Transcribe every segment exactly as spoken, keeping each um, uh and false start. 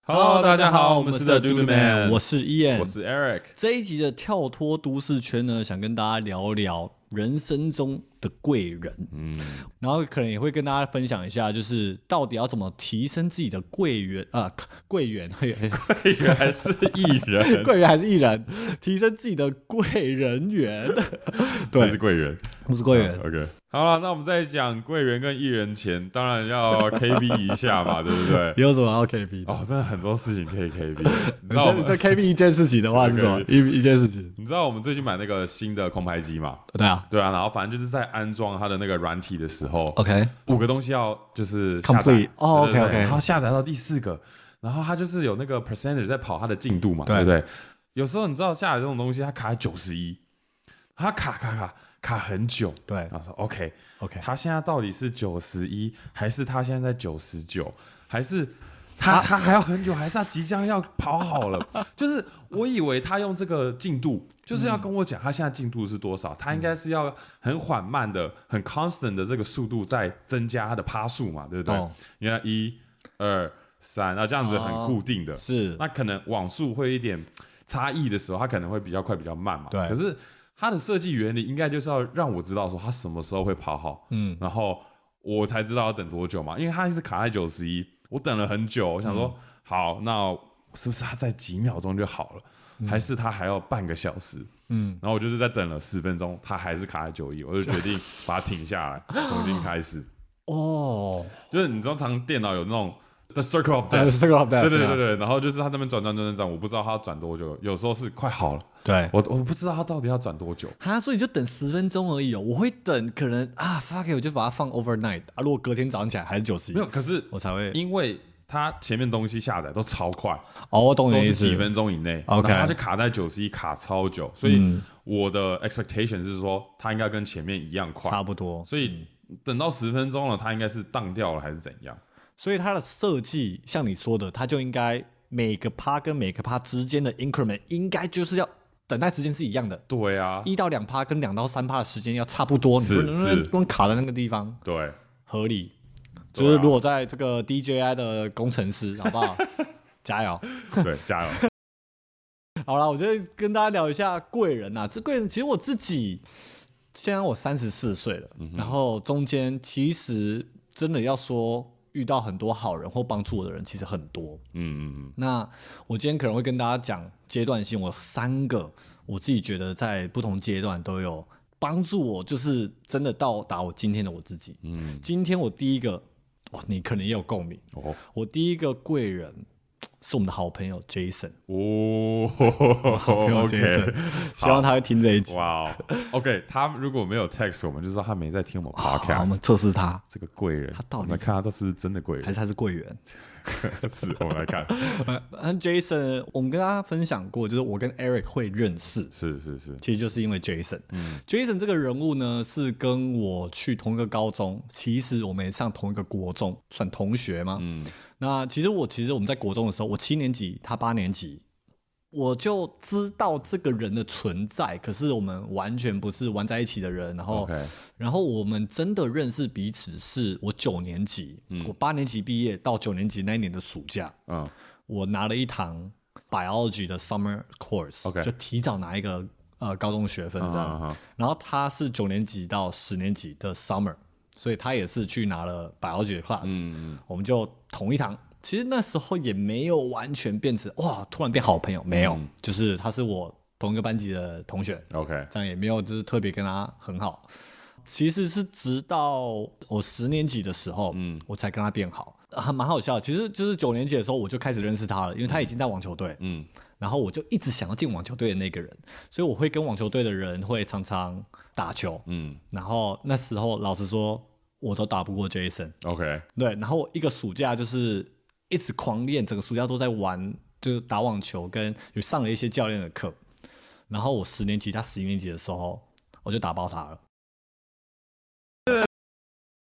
Hello，大家好，我们是 The Dude Man， 我是 Ian， 我是 Eric。 这一集的跳脱都市圈呢，想跟大家聊聊人生中的贵人，嗯，然后可能也会跟大家分享一下，就是到底要怎么提升自己的贵人啊，贵人，贵人还是艺人， 贵人还是艺人，提升自己的贵人缘，对， 是贵人， 不是贵人。 啊、OK， 好了，那我们在讲贵人跟艺人前，当然要 K B 一下嘛，对不对？ 有什么要 K B 的？ 哦，真的很多事情可以 K B。你知道我们这 K B 一件事情的话是什么？一一件事情。 你知道我们最近买那个新的空拍机嘛？ 对啊， 对啊，然后反正就是在安装它的那个软体的时候 ，OK， 五个东西要就是下载 complete，哦对对对 OK，OK 然后下载到第四个，然后它就是有那个 percentage 在跑它的进度嘛， 对对不对？有时候你知道下载这种东西，它卡在九十一，它卡卡卡卡很久， 对， 然后说 OK OK， 它现在到底是九十一，还是它现在在九十九，还是它它还要很久，还是它即将要跑好了？就是我以为他用这个进度，就是要跟我讲他现在进度是多少，他应该是要很缓慢的、很 constant 的这个速度在增加它的趴数嘛，对不对？ 哦你看一、二、三，那这样子很固定的， 哦是， 那可能网速会一点差异的时候，它可能会比较快、比较慢嘛。 对可是它的设计原理应该就是要让我知道说它什么时候会跑好，嗯，然后我才知道要等多久嘛，因为它一直卡在九十一，我等了很久，我想说，嗯、好，那是不是它在几秒钟就好了？嗯、还是它还要半个小时？嗯，然后我就是在等了十分钟，它还是卡在九一，我就决定把它停下来，重新开始。哦，就是你知道，常电脑有那种 The Circle of Death，、 uh, 对对对对，然后就是它那边转转转转转，我不知道它要转多久，有时候是快好了， 对我我不知道它到底要转多久。 哈，所以就等十分钟而已哦。我会等，可能啊，fuck it，我就把它放 overnight 啊。如果隔天早上起来还是九十一， 没有，可是我才会， 因为它前面东西下载都超快， 哦，我懂你的意思， 都是几分钟以内， OK， 然后它就卡在九十一，卡超久，所以我的 expectation 是说它应该跟前面一样快， 差不多， 所以等到十分钟了，它应该是当掉了还是怎样？ 所以它的设计像你说的，它就应该每个趴跟每个趴之间的 increment 应该就是要等待时间是一样的。 对啊， 一到两趴跟两到三趴的时间要差不多，你不能光卡在那个地方。 对， 合理。就是如果在这个 D J I 的工程师，好不好？加油！ 对，加油！ 好了，我就跟大家聊一下贵人啊。这贵人其实我自己，现在我三十四岁了，嗯、然后中间其实真的要说遇到很多好人或帮助我的人，其实很多。嗯嗯嗯。那我今天可能会跟大家讲阶段性，我三个我自己觉得在不同阶段都有帮助我，就是真的到达我今天的我自己。嗯，今天我第一个。哇，你可能也有共鸣哦。我第一个贵人是我们的好朋友 Jason 哦，好朋友 Jason， okay, 希望他会听这一集。 哇、wow, ，OK， 他如果没有 text 我们，就知道他没在听我们 podcast。 好，我们测试他这个贵人， 他到底我们看他是不是真的贵人， 还是他是贵人？ 是，我们来看。 嗯 ，Jason， 我们跟大家分享过，就是我跟 Eric 会认识， 是是是， 其实就是因为 Jason。嗯，Jason 这个人物呢，是跟我去同一个高中，其实我们也上同一个国中，算同学吗？嗯，那其实我其实我们在国中的时候，我七年级，他八年级。我就知道这个人的存在，可是我们完全不是玩在一起的人。然后， okay. 然后我们真的认识彼此是我九年级，嗯、我八年级毕业到九年级那一年的暑假，嗯、我拿了一堂 biology 的 summer course，、okay. 就提早拿一个呃高中学分这样。Uh -huh. 然后他是九年级到十年级的 summer， 所以他也是去拿了 biology 的 class，、嗯、我们就同一堂。其实那时候也没有完全变成哇，突然变好朋友，没有，嗯、就是他是我同一个班级的同学 ，OK， 这样也没有就是特别跟他很好。其实是直到我十年级的时候，嗯，我才跟他变好，还蛮好笑的。其实就是九年级的时候我就开始认识他了，因为他已经在网球队，嗯，然后我就一直想要进网球队的那个人，所以我会跟网球队的人会常常打球，嗯，然后那时候老实说，我都打不过 Jason，OK， 对，然后我一个暑假就是。一直狂练，整个暑假都在玩，就是打网球，跟有上了一些教练的课。然后我十年级，他十一年级的时候，我就打爆他了。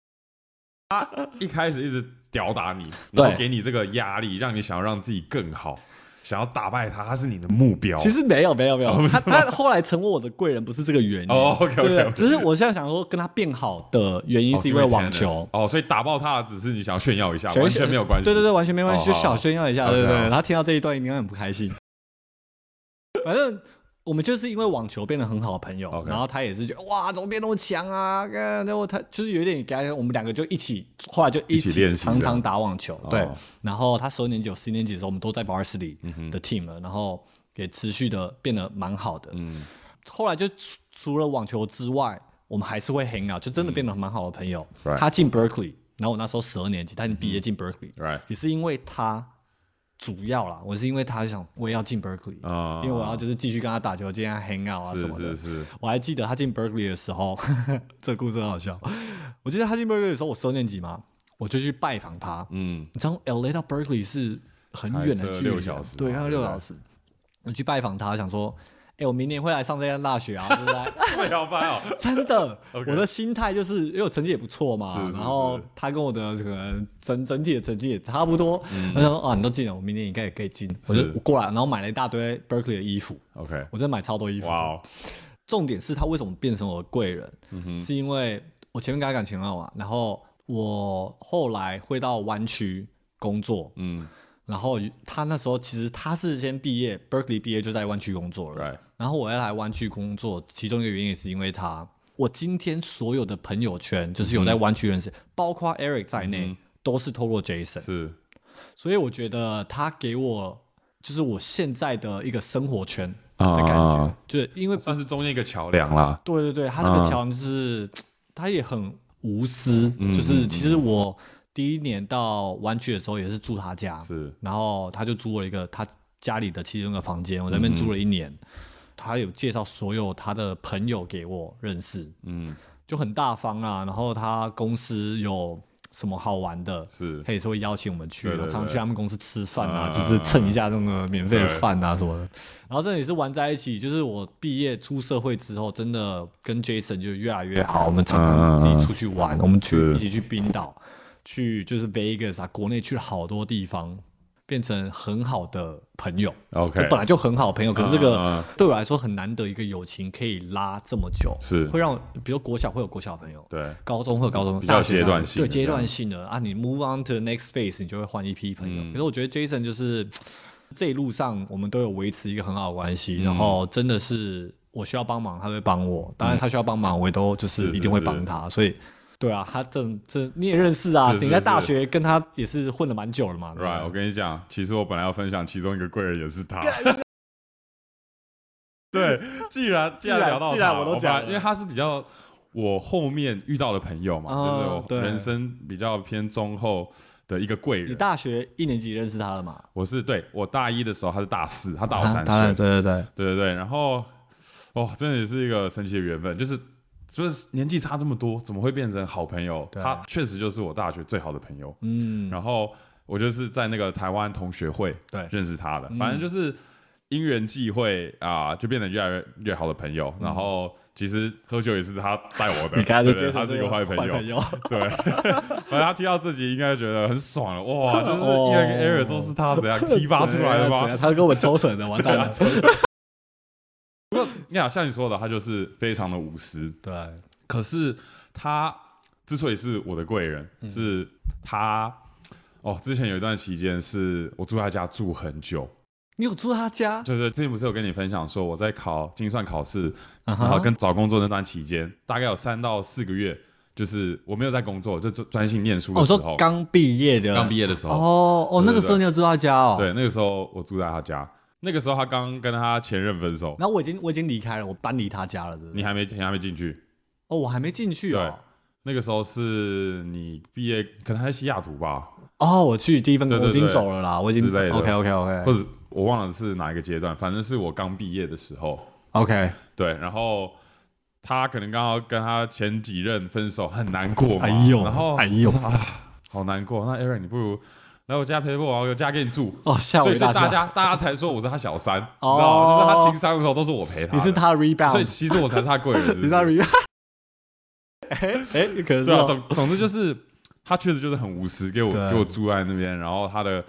他一开始一直吊打你，然后给你这个压力，让你想要让自己更好。 想要打败他，他是你的目标。 其实没有没有没有，哦、他他后来成为我的贵人不是这个原因。 哦 ，OK OK，, okay. 只是我现在想说跟他变好的原因是因为网球。 哦，所以打爆他只是你想要炫耀一下，完全没有关系。 对对对，完全没关系， 哦、 就小炫耀一下，对不对？他听到这一段应该很不开心。反正我们就是因为网球变得很好的朋友， okay. 然后他也是觉得哇，怎么变那么强啊？然后他就是有点给他，我们两个就一起，后来就一起常常打网球。对，哦、然后他十二年级、十一年级的时候，我们都在 varsity 的 team 了，嗯、然后也持续的变得蛮好的。嗯，后来就除了网球之外，我们还是会 hang out，就真的变得蛮好的朋友。嗯、他进 Berkeley， 然后我那时候十二年级，他已经毕业进 Berkeley，、嗯、也是因为他。主要啦，我是因为他想我也要进 Berkeley，、uh, 因为我要就是继续跟他打球，今天 hang out 啊什么的。 是是是。 我还记得他进 Berkeley 的时候，这个故事很好笑。我记得他进 Berkeley 的时候，我十二年级嘛，我就去拜访他。嗯，你知道 L A 到 Berkeley 是很远的距离， 六小时， 对，开六小时。我去拜访他，想说。哎、欸，我明年会来上这间大学啊，对不对？ 太好拜哦！ 真的， okay. 我的心态就是，因为我成绩也不错嘛，是是是，然后他跟我的可能整整体的成绩也差不多。嗯、我想说啊，你都进了，我明年应该也可以进。我就我过来，然后买了一大堆 Berkeley 的衣服。 OK， 我真的买超多衣服。哇、wow ！重点是他为什么变成我的贵人、嗯？是因为我前面跟他感情很好嘛，然后我后来会到湾区工作。嗯。然后他那时候其实他是先毕业 ，Berkeley 毕业就在湾区工作了。 Right. 然后我要来湾区工作，其中一个原因也是因为他。我今天所有的朋友圈，就是有在湾区认识，嗯、包括 Eric 在内，嗯、都是透过 Jason。 是。 所以我觉得他给我就是我现在的一个生活圈的感觉，啊、就是因为算是中间一个桥梁啦。 对对对，他这个桥梁就是、啊、他也很无私，嗯、就是其实我。第一年到湾区的时候也是住他家， 是， 然后他就租了一个他家里的其中一个房间，我在那边住了一年、嗯。他有介绍所有他的朋友给我认识，嗯，就很大方啊。然后他公司有什么好玩的， 是， 他也是会邀请我们去， 对对对， 然后常去他们公司吃饭啊，嗯、就是蹭一下那个免费的饭啊什么的。然后这也是玩在一起，就是我毕业出社会之后，真的跟 Jason 就越来越好。我们常常自己出去玩，嗯、我们去一起去冰岛。去就是 Vegas 啊，国内去了好多地方，变成很好的朋友。 OK， 就本来就很好的朋友，可是这个对我来说很难得一个友情可以拉这么久， 是会让比如国小会有国小朋友， 对， 高中会有高中， 比较阶段性， 对阶段性的啊，你 move on to the next phase， 你就会换一批朋友。嗯、可是我觉得 Jason 就是这一路上我们都有维持一个很好的关系，嗯、然后真的是我需要帮忙，他会帮我，当然他需要帮忙，我也都就是一定会帮他，是是是，所以。对啊，他这这你也认识啊，是是是，你在大学跟他也是混了蛮久了嘛。 Right， 我跟你讲，其实我本来要分享其中一个贵人也是他。对，既然既然聊到他， 既然我都讲了， 因为他是比较我后面遇到的朋友嘛，哦、就是我人生比较偏中后的一个贵人。 你大学一年级认识他了吗？ 我是对我大一的时候，他是大四，他大我三岁。 对对对对对对，然后哦，真的也是一个神奇的缘分，就是。就是年纪差这么多，怎么会变成好朋友？他确实就是我大学最好的朋友。嗯，然后我就是在那个台湾同学会认识他的，反正就是因缘际会啊，就变得越来越越好的朋友。嗯、然后其实喝酒也是他带我的， 你看对对，他是一个坏朋友。 朋友对，反正他听到自己应该觉得很爽了，哇，就是因为 Eric 都是他怎样激发出来的吗？ 他跟我们抽成的，完蛋了。 不过，你看，像你说的，他就是非常的无私。 对。 可是他之所以是我的贵人，嗯、是他哦，之前有一段期间是我住他家住很久。 你有住他家？ 对对，之前不是有跟你分享说我在考精算考试， uh-huh. 然后跟找工作那段期间，大概有三到四个月，就是我没有在工作，就专心念书的时候。 我说刚毕业的， 刚毕业的时候。 哦哦，那个时候你有住他家哦？ 对，那个时候我住在他家。那个时候他刚跟他前任分手， 然后我已经我已经离开了，我搬离他家了，是不是？ 你还没你还没进去？ 哦，我还没进去哦。 对，那个时候是你毕业，可能还在西雅图吧？ 哦，我去第一份工作我已经走了啦，我已经之类的。 OK OK OK， 或者我忘了是哪一个阶段，反正是我刚毕业的时候。 OK， 对，然后他可能刚好跟他前几任分手，很难过嘛。 哎呦， 然后哎呦啊，好难过。那 Aaron， 你不如。来我家陪我，我有家给你住哦，吓我一大跳。 所以大家大家才说我是他小三，哦、你知道吗？就是他情伤的时候都是我陪他， 你是他的 rebound， 所以其实我才是他贵人是不是。 你是他 rebound， 哎哎，可能是对啊，总总之就是他确实就是很无私，给我给我住在那边，然后他的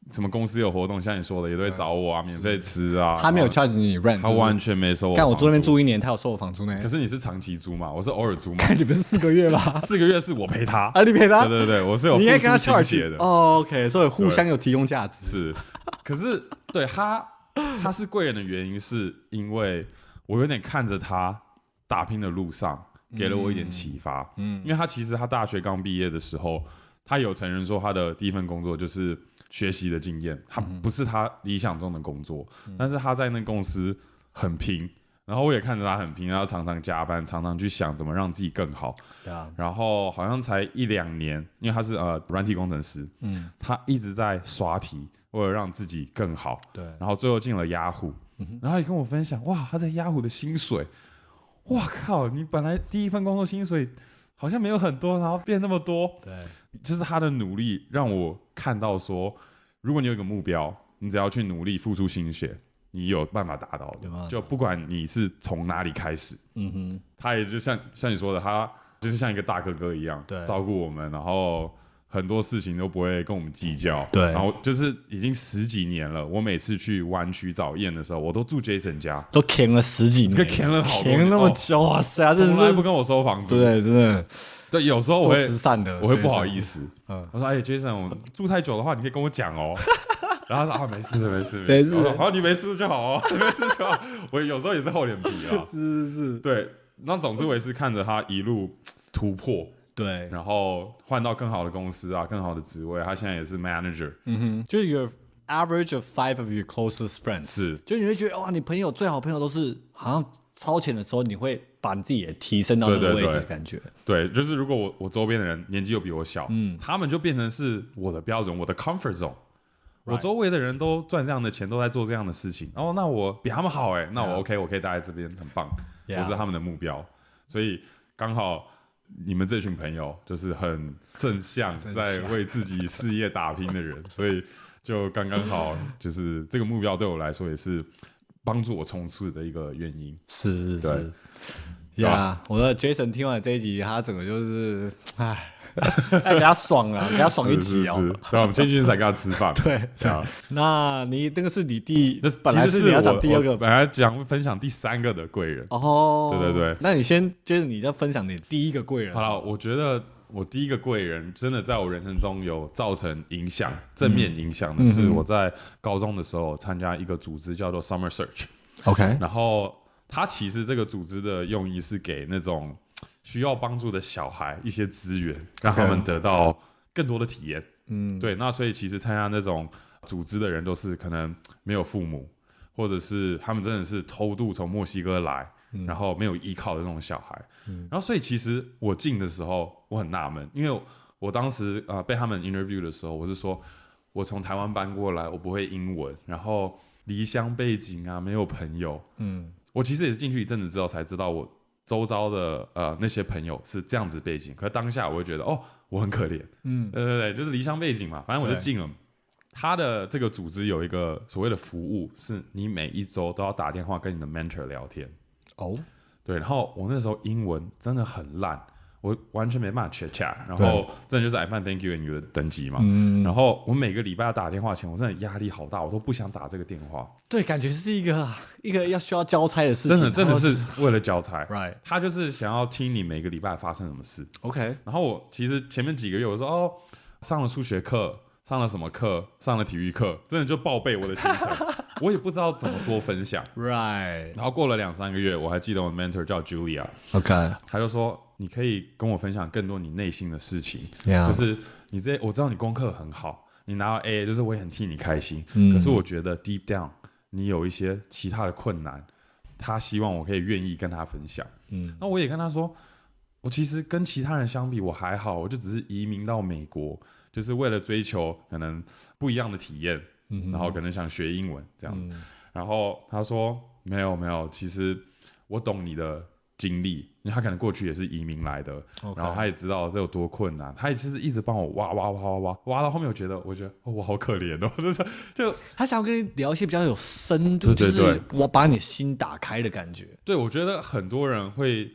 什么公司有活动，像你说的，也都会找我啊，免费吃啊。 他没有 charge 你 rent， 他完全没收我。 看我住那边住一年，他有收我房租呢。 可是你是长期租嘛，我是偶尔租嘛。 看你不是四个月吗？ 四个月是我陪他啊，你陪他？ 对对对，我是有付出心血的。 哦 ，OK， 所以互相有提供价值。 是，可是对他，他是贵人的原因，是因为我有点看着他打拼的路上，给了我一点启发。嗯，因为他其实他大学刚毕业的时候，他有承认说他的第一份工作就是学习的经验，他不是他理想中的工作，嗯、但是他在那公司很拼，然后我也看着他很拼，然后常常加班，常常去想怎么让自己更好。 Yeah. 然后好像才一两年，因为他是呃软体工程师，嗯，他一直在刷题，为了让自己更好。 对， 然后最后进了雅虎、嗯，然后也跟我分享，哇，他在雅虎的薪水，哇靠，你本来第一份工作薪水好像没有很多，然后变那么多。 对。 就是他的努力让我看到说，如果你有一个目标，你只要去努力付出心血，你有办法达到的。就不管你是从哪里开始，嗯哼，他也就像像你说的，他就是像一个大哥哥一样，照顾我们，然后很多事情都不会跟我们计较。 对， 然后就是已经十几年了，我每次去湾区找燕的时候，我都住 Jason 家， 都填了十几年， 这个填了好多填那么久，哇塞，他从来不跟我收房租， 对，真的。 对，有时候我会做慈善的， 我会不好意思。嗯，我说：“哎、欸、，Jason， 我住太久的话，你可以跟我讲哦。”然后他说：“啊，没事，没事，没事。”我说：“好，你没事就好哦，没事就好。”我有时候也是厚脸皮啊。 是是是， 对。那总之我也是看着他一路突破， 对， 然后换到更好的公司啊，更好的职位。他现在也是 manager。 嗯哼，就是 your average of five of your closest friends。 是， 就你会觉得哇，你朋友最好朋友都是好像超前的时候，你会把你自己也提升到那个位置的感觉。 对， 对， 对，就是如果我我周边的人年纪又比我小，嗯，他们就变成是我的标准，我的 comfort zone。我周围的人都赚这样的钱，都在做这样的事情，哦，那我比他们好哎，那我 OK， 我可以待在这边，很棒， yeah. 我是他们的目标，所以刚好你们这群朋友就是很正向，在为自己事业打拼的人，所以就刚刚好，就是这个目标对我来说也是帮助我冲刺的一个原因。 是是是，呀， yeah, 我的 Jason 听完这一集，他整个就是，唉。哎，给他爽了，给他爽一集哦！ 是是是，对，我们前几天才跟他吃饭。 对对，那你那个是你第， 那本来是你要讲第二个， 本来讲分享第三个的贵人。 哦， 对对对， 那你先接着你要分享你第一个贵人。 好了，我觉得我第一个贵人真的在我人生中有造成影响、正面影响的是，我在高中的时候参加一个组织叫做 Summer Search。OK， 然后它其实这个组织的用意是给那种需要帮助的小孩一些资源，让他们得到更多的体验。嗯，对，那所以其实参加那种组织的人都是可能没有父母，或者是他们真的是偷渡从墨西哥来，嗯、然后没有依靠的这种小孩。嗯、然后所以其实我进的时候我很纳闷，因为 我, 我当时、呃、被他们 interview 的时候，我是说我从台湾搬过来，我不会英文，然后离乡背景啊，没有朋友。嗯，我其实也是进去一阵子之后才知道我周遭的呃那些朋友是这样子背景，可是当下我会觉得哦，我很可怜，嗯，对对对，就是离乡背景嘛，反正我就进了。他的这个组织有一个所谓的服务，是你每一周都要打电话跟你的 mentor 聊天。哦，对，然后我那时候英文真的很烂，我完全没办法 chat chat， 然后真的就是 I find thank you and you 的等级嘛，嗯，然后我每个礼拜要打电话前，我真的压力好大，我都不想打这个电话。 对，感觉是一个一个要需要交差的事情， 真的真的是为了交差。 Right， 他就是想要听你每个礼拜发生什么事。 OK， 然后我其实前面几个月我说哦，上了数学课，上了什么课，上了体育课，真的就报备我的行程，我也不知道怎么多分享。 Right， 然后过了两三个月，我还记得我的 mentor 叫 Julia，OK， 他就说你可以跟我分享更多你内心的事情， yeah. 就是你这我知道你功课很好，你拿到 A， 就是我也很替你开心，嗯，可是我觉得 deep down 你有一些其他的困难，他希望我可以愿意跟他分享。嗯，那我也跟他说，我其实跟其他人相比我还好，我就只是移民到美国，就是为了追求可能不一样的体验，嗯，然后可能想学英文这样子，嗯，然后他说没有没有，其实我懂你的经历，因为他可能过去也是移民来的， okay. 然后他也知道这有多困难，他也就是一直帮我挖挖挖挖挖挖到后面，我觉得我觉得、哦、我好可怜哦，就是就他想要跟你聊一些比较有深度，对对对，就是我把你的心打开的感觉。 对，我觉得很多人会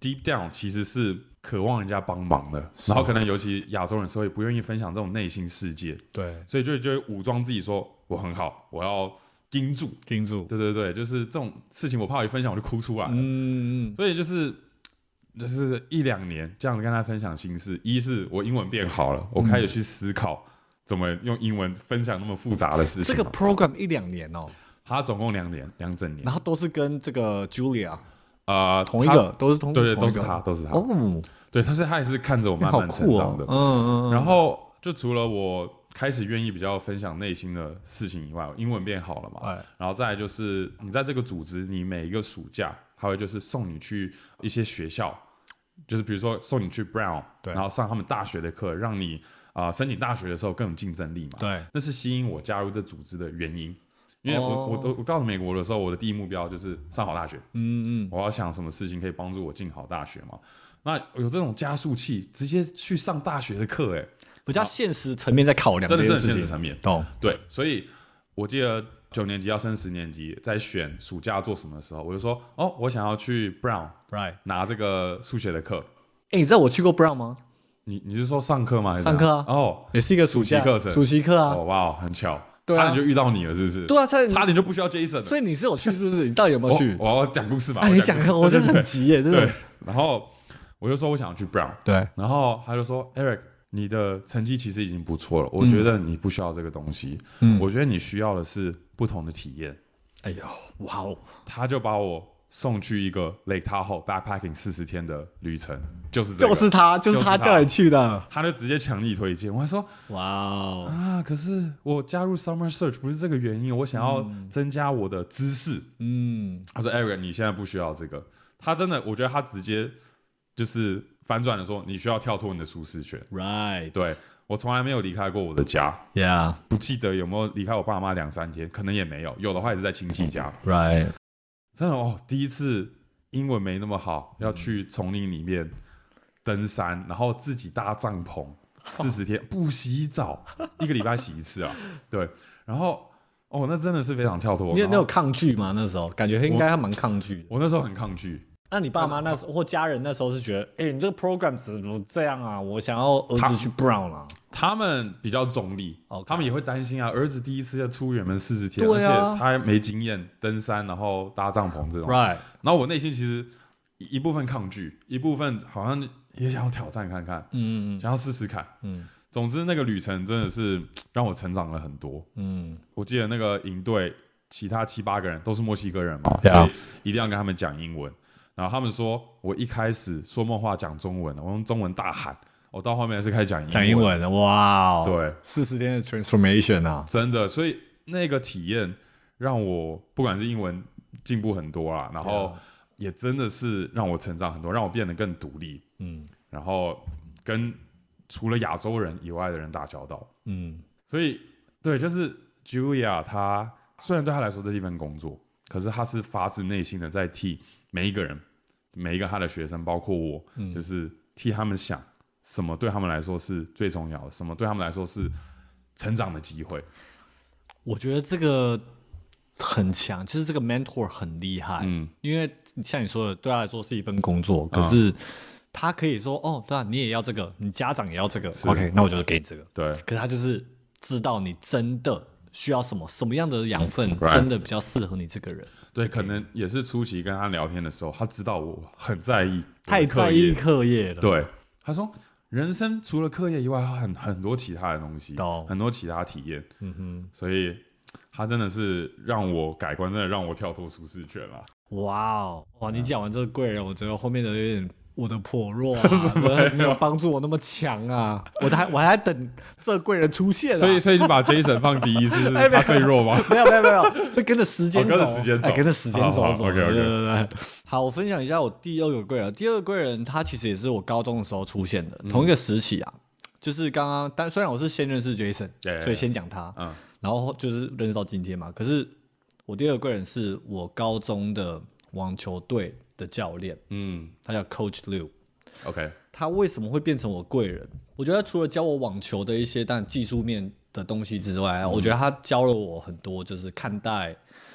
deep down 其实是渴望人家帮忙的，然后可能尤其亚洲人社会不愿意分享这种内心世界， 对， 所以就就会武装自己说我很好，我要盯住盯住， 对对对，就是这种事情我怕我一分享我就哭出来了，嗯嗯，所以就是就是一两年这样子跟他分享心事，一是我英文变好了，我开始去思考怎么用英文分享那么复杂的事情。 这个 program 一两年哦， 他总共两年两整年， 然后都是跟这个 Julia。 呃， 同一个都是同对对，都是他，都是他。哦，对，他是他也是看着我慢慢成长的。 哦、嗯嗯。 然后就除了我开始愿意比较分享内心的事情以外，英文变好了嘛。哎。然后再来就是你在这个组织，你每一个暑假，他会就是送你去一些学校，就是比如说送你去 Brown， 然后上他们大学的课，让你啊、呃、申请大学的时候更有竞争力嘛。 对。 那是吸引我加入这组织的原因。因为我、哦、我我到美国的时候，我的第一目标就是上好大学。嗯嗯，我要想什么事情可以帮助我进好大学嘛？那有这种加速器，直接去上大学的课，哎， 比较现实层面在考量这件事情， 真的是很现实层面。 懂？ 对，所以我记得九年级要升十年级，在选暑假做什么的时候，我就说，哦，我想要去 Brown，right， 拿这个数学的课。 哎，你知道我去过 Brown 吗？ 你你是说上课吗？ 上课啊， 哦， 也是一个暑假课程， 暑期课啊。 哦，哇，很巧。 对啊、 差点就遇到你了，是不是？ 对啊，差差点就不需要 Jason 了。 所以你是有去，是不是？你到底有没有去？ 我, 我要讲故事吧。 啊，你讲，我真的很急耶，真的。 对，然后我就说我想要去 Brown， 对， 然后他就说 Eric， 你的成绩其实已经不错了，我觉得你不需要这个东西，嗯，我觉得你需要的是不同的体验。 哎呦，哇哦！ 他就把我送去一个 Lake Tahoe backpacking 四十天的旅程，就是这个， 就是他，就是他叫你去的， 他就直接强力推荐。我还说，哇哦啊！可是我加入 Summer Search 不是这个原因，我想要增加我的知识。嗯，他说 Eric， 你现在不需要这个。他真的，我觉得他直接就是反转的说，你需要跳脱你的舒适圈。 Right， 对。我从来没有离开过我的家 ，Yeah， 不记得有没有离开我爸妈两三天，可能也没有，有的话也是在亲戚家 ，Right， 真的哦，第一次英文没那么好，要去丛林里面登山，然后自己搭帐篷四十天，不洗澡，一个礼拜洗一次啊，对，然后哦，那真的是非常跳脱。 你有你有抗拒吗？那时候感觉应该还蛮抗拒的。 我那时候很抗拒。 那你爸妈那时候或家人那时候是觉得，哎、欸，你这个 program 怎么这样啊？我想要儿子去 Brown 啊。 他们比较中立， okay， 他们也会担心啊，儿子第一次要出远门四十天， 对啊， 而且他还没经验登山，然后搭帐篷这种。 Right。 然后我内心其实一部分抗拒，一部分好像也想要挑战看看，嗯嗯，想要试试看，嗯。总之那个旅程真的是让我成长了很多，嗯。我记得那个营队其他七八个人都是墨西哥人嘛， yeah， 所以一定要跟他们讲英文。然后他们说，我一开始说梦话讲中文，我用中文大喊，我到后面是开始讲英文。 讲英文的，哇、哦！ 对， 四十天的 transformation 啊， 真的。所以那个体验让我不管是英文进步很多啦，然后也真的是让我成长很多，让我变得更独立。嗯，然后跟除了亚洲人以外的人打交道。嗯，所以对，就是 Julia， 她虽然对她来说这是一份工作，可是她是发自内心的在替每一个人，每一个他的学生，包括我，嗯、就是替他们想什么对他们来说是最重要的，什么对他们来说是成长的机会。 我觉得这个很强，就是这个 mentor 很厉害，嗯，因为像你说的，对他来说是一份工作，可是他可以说，哦，对啊，你也要这个，你家长也要这个 ，OK， 那我就给你这个， 对。 可是他就是知道你真的需要什么，什么样的养分，真的比较适合你这个人。 对，可能也是初期跟他聊天的时候，他知道我很在意， 太在意课业了。 对，他说人生除了课业以外，还有很很多其他的东西，很多其他体验。嗯哼，所以他真的是让我改观，真的让我跳脱舒适圈了。 哇哦，哇！你讲完这个贵人，我觉得后面的有点我的颇弱啊，没有帮助我那么强啊。我还我还等这个贵人出现啊。 所以所以你把 Jason 放第一是他最弱吗？ 没有没有没有，是跟着时间走， 跟着时间走， 跟着时间走走。 OK OK。 对对对。好，我分享一下我第二个贵人。第二个贵人他其实也是我高中的时候出现的，同一个时期啊。就是刚刚，但虽然我是先认识 Jason， 所以先讲他，嗯，然后就是认识到今天嘛。可是我第二个贵人是我高中的网球队的教练，嗯，他叫 Coach Liu。OK， 他为什么会变成我贵人？我觉得除了教我网球的一些但技术面的东西之外，嗯，我觉得他教了我很多，就是看待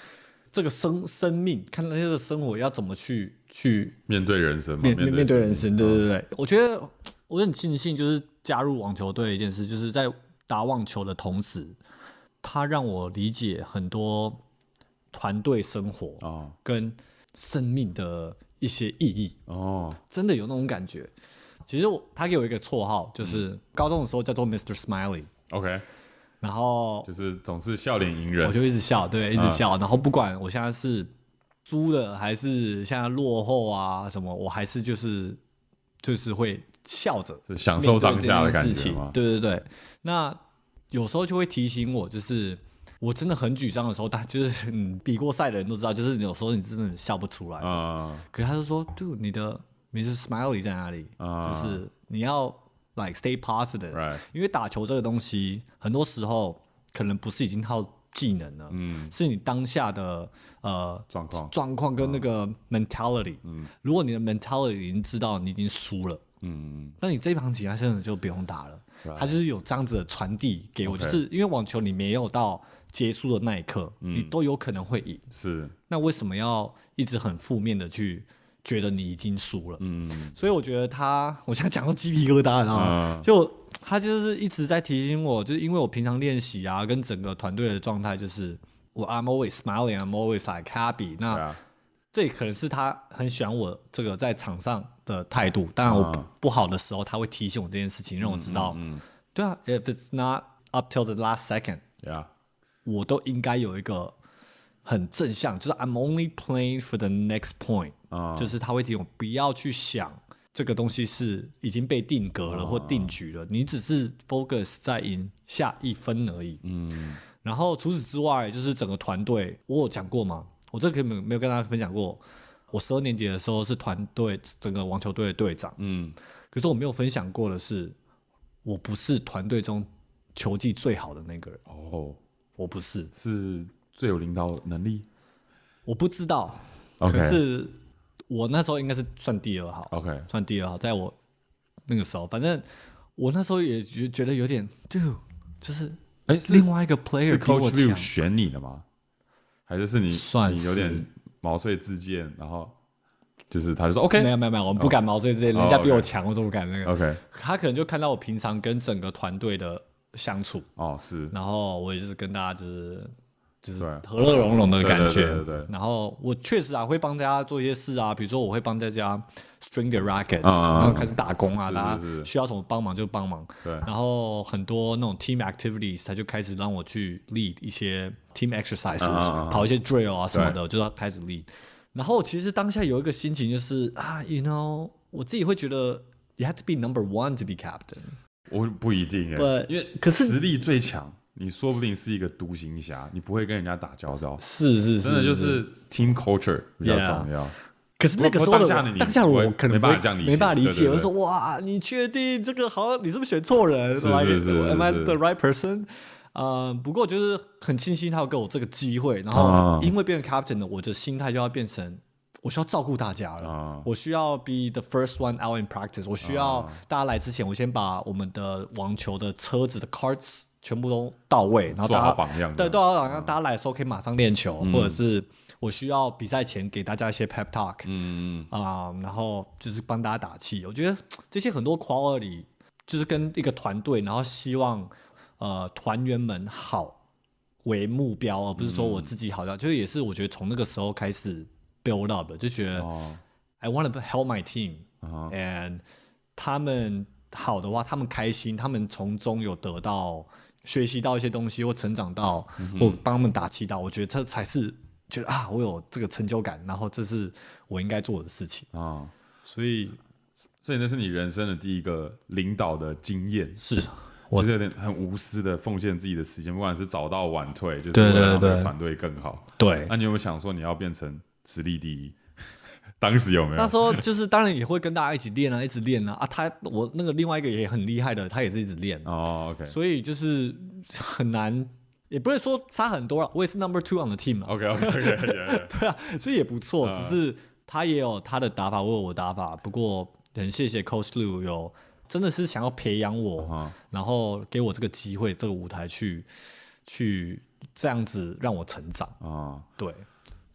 这个生生命，看到这个生活要怎么去去面对人生嘛， 面面面对人生，对对对。 嗯、 我觉得我很庆幸，就是加入网球队一件事，就是在打网球的同时，它让我理解很多团队生活跟生命的一些意义。哦，真的有那种感觉。其实我他给我一个绰号，就是高中的时候叫做 Mister Smiley。OK。然后就是总是笑脸迎人， 我就一直笑，对，一直笑。嗯、然后不管我现在是输了还是现在落后啊什么，我还是就是就是会笑着享受当下的感觉吗？ 对对对。那有时候就会提醒我，就是我真的很沮丧的时候，他就是嗯比过赛的人都知道，就是有时候你真的笑不出来。嗯。可是他就说 ，Dude， 你的 Mister Smiley 在哪里？嗯、就是你要。like stay positive， right. 因为打球这个东西，很多时候可能不是已经靠技能了，嗯，是你当下的呃状况状况跟那个 mentality，嗯，如果你的 mentality 已经知道你已经输了，嗯，那你这一盘棋他真的就不用打了， right. 他就是有这样子的传递给我， okay. 就是因为网球你没有到结束的那一刻，嗯，你都有可能会赢， 是， 那为什么要一直很负面的去？觉得你已经输了，嗯，所以我觉得他，我现在讲到鸡皮疙瘩，你知道吗？嗯、就他就是一直在提醒我，就是因为我平常练习啊，跟整个团队的状态，就是我 I'm always smiling, I'm always like happy。那这可能是他很喜欢我这个在场上的态度。当然，我不好的时候，他会提醒我这件事情，让我知道，嗯嗯嗯、对啊 ，if it's not up till the last second，yeah. 我都应该有一个很正向，就是 I'm only playing for the next point。Uh, 就是他会提醒我不要去想这个东西是已经被定格了、uh, 或定局了，你只是 focus 在赢下一分而已。嗯，然后除此之外，就是整个团队，我有讲过吗？我这个没有没有跟大家分享过。我十二年级的时候是团队整个网球队的队长。嗯，可是我没有分享过的是，我不是团队中球技最好的那个人。哦，我不是， 是最有领导能力。 我不知道。Okay. 可是我那时候应该是算第二号 ，OK， 算第二号，在我那个时候，反正我那时候也觉觉得有点，就就是哎，另外一个 player 比我强。 是 Coach Liu 选你的吗？还是是你算是你有点毛遂自荐，然后就是他就说 OK， 没有没有没有，我们不敢毛遂自荐， oh, 人家比我强， okay. 我怎么敢那个 ？OK， 他可能就看到我平常跟整个团队的相处哦，是， 然后我也就是跟大家就是。就是和乐融融的感觉， 对对对对对。 然后我确实啊会帮大家做一些事啊，比如说我会帮大家 string the rackets，、嗯、然后开始打工啊，大家需要什么帮忙就帮忙。 对。 然后很多那种 team activities， 他就开始让我去 lead 一些 team exercises，、嗯、跑一些 drill 啊什么的，就要开始 lead。然后其实当下有一个心情就是啊 ，you know， 我自己会觉得 you have to be number one to be captain。 我不一定哎、欸，因为可是实力最强。你说不定是一个独行侠，你不会跟人家打交道。 是是是， 真的就是 team culture 比较重要。Yeah. 可是那个时候的我，当下我可能没办法这样理解， 没办法理解。我就说哇，你确定这个好像你是不是选错人？ 是是是 ，Am I the right person？ 呃，不过就是很庆幸他有给我这个机会，然后因为变成 captain 了，我的心态就要变成我需要照顾大家了，嗯、我需要 be the first one out in practice， 我需要大家来之前，我先把我们的网球的车子的 carts。全部都到位，然后大家榜样对，都要让大家来的时候可以马上练球，嗯、或者是我需要比赛前给大家一些 pep talk， 嗯啊、呃，然后就是帮大家打气。我觉得这些很多 quality 就是跟一个团队，然后希望呃团员们好为目标，而不是说我自己好像，嗯、就是也是我觉得从那个时候开始 build up， 就觉得、哦、I want to help my team，and、uh-huh. 他们好的话，他们开心，他们从中有得到。学习到一些东西，或成长到，嗯、或帮他们打气到，我觉得这才是觉得啊，我有这个成就感，然后这是我应该做的事情啊、哦。所以， 所以那是你人生的第一个领导的经验， 是， 就是有点很无私的奉献自己的时间，不管是早到晚退，就是为了让这个团队更好。 对， 那你有没有想说你要变成实力第一？当时有没有？ 那时候就是当然也会跟大家一起练啊，一直练啊啊！他我那个另外一个也很厉害的，他也是一直练哦。OK， 所以就是很难，也不会说差很多了。我也是 number two on the team 嘛。 OK OK OK， 对啊，所以也不错。只是他也有他的打法，我有我的打法。不过很谢谢 Coach Liu 有真的是想要培养我， uh-huh. 然后给我这个机会、这个舞台去去这样子让我成长啊。Uh-huh. 对。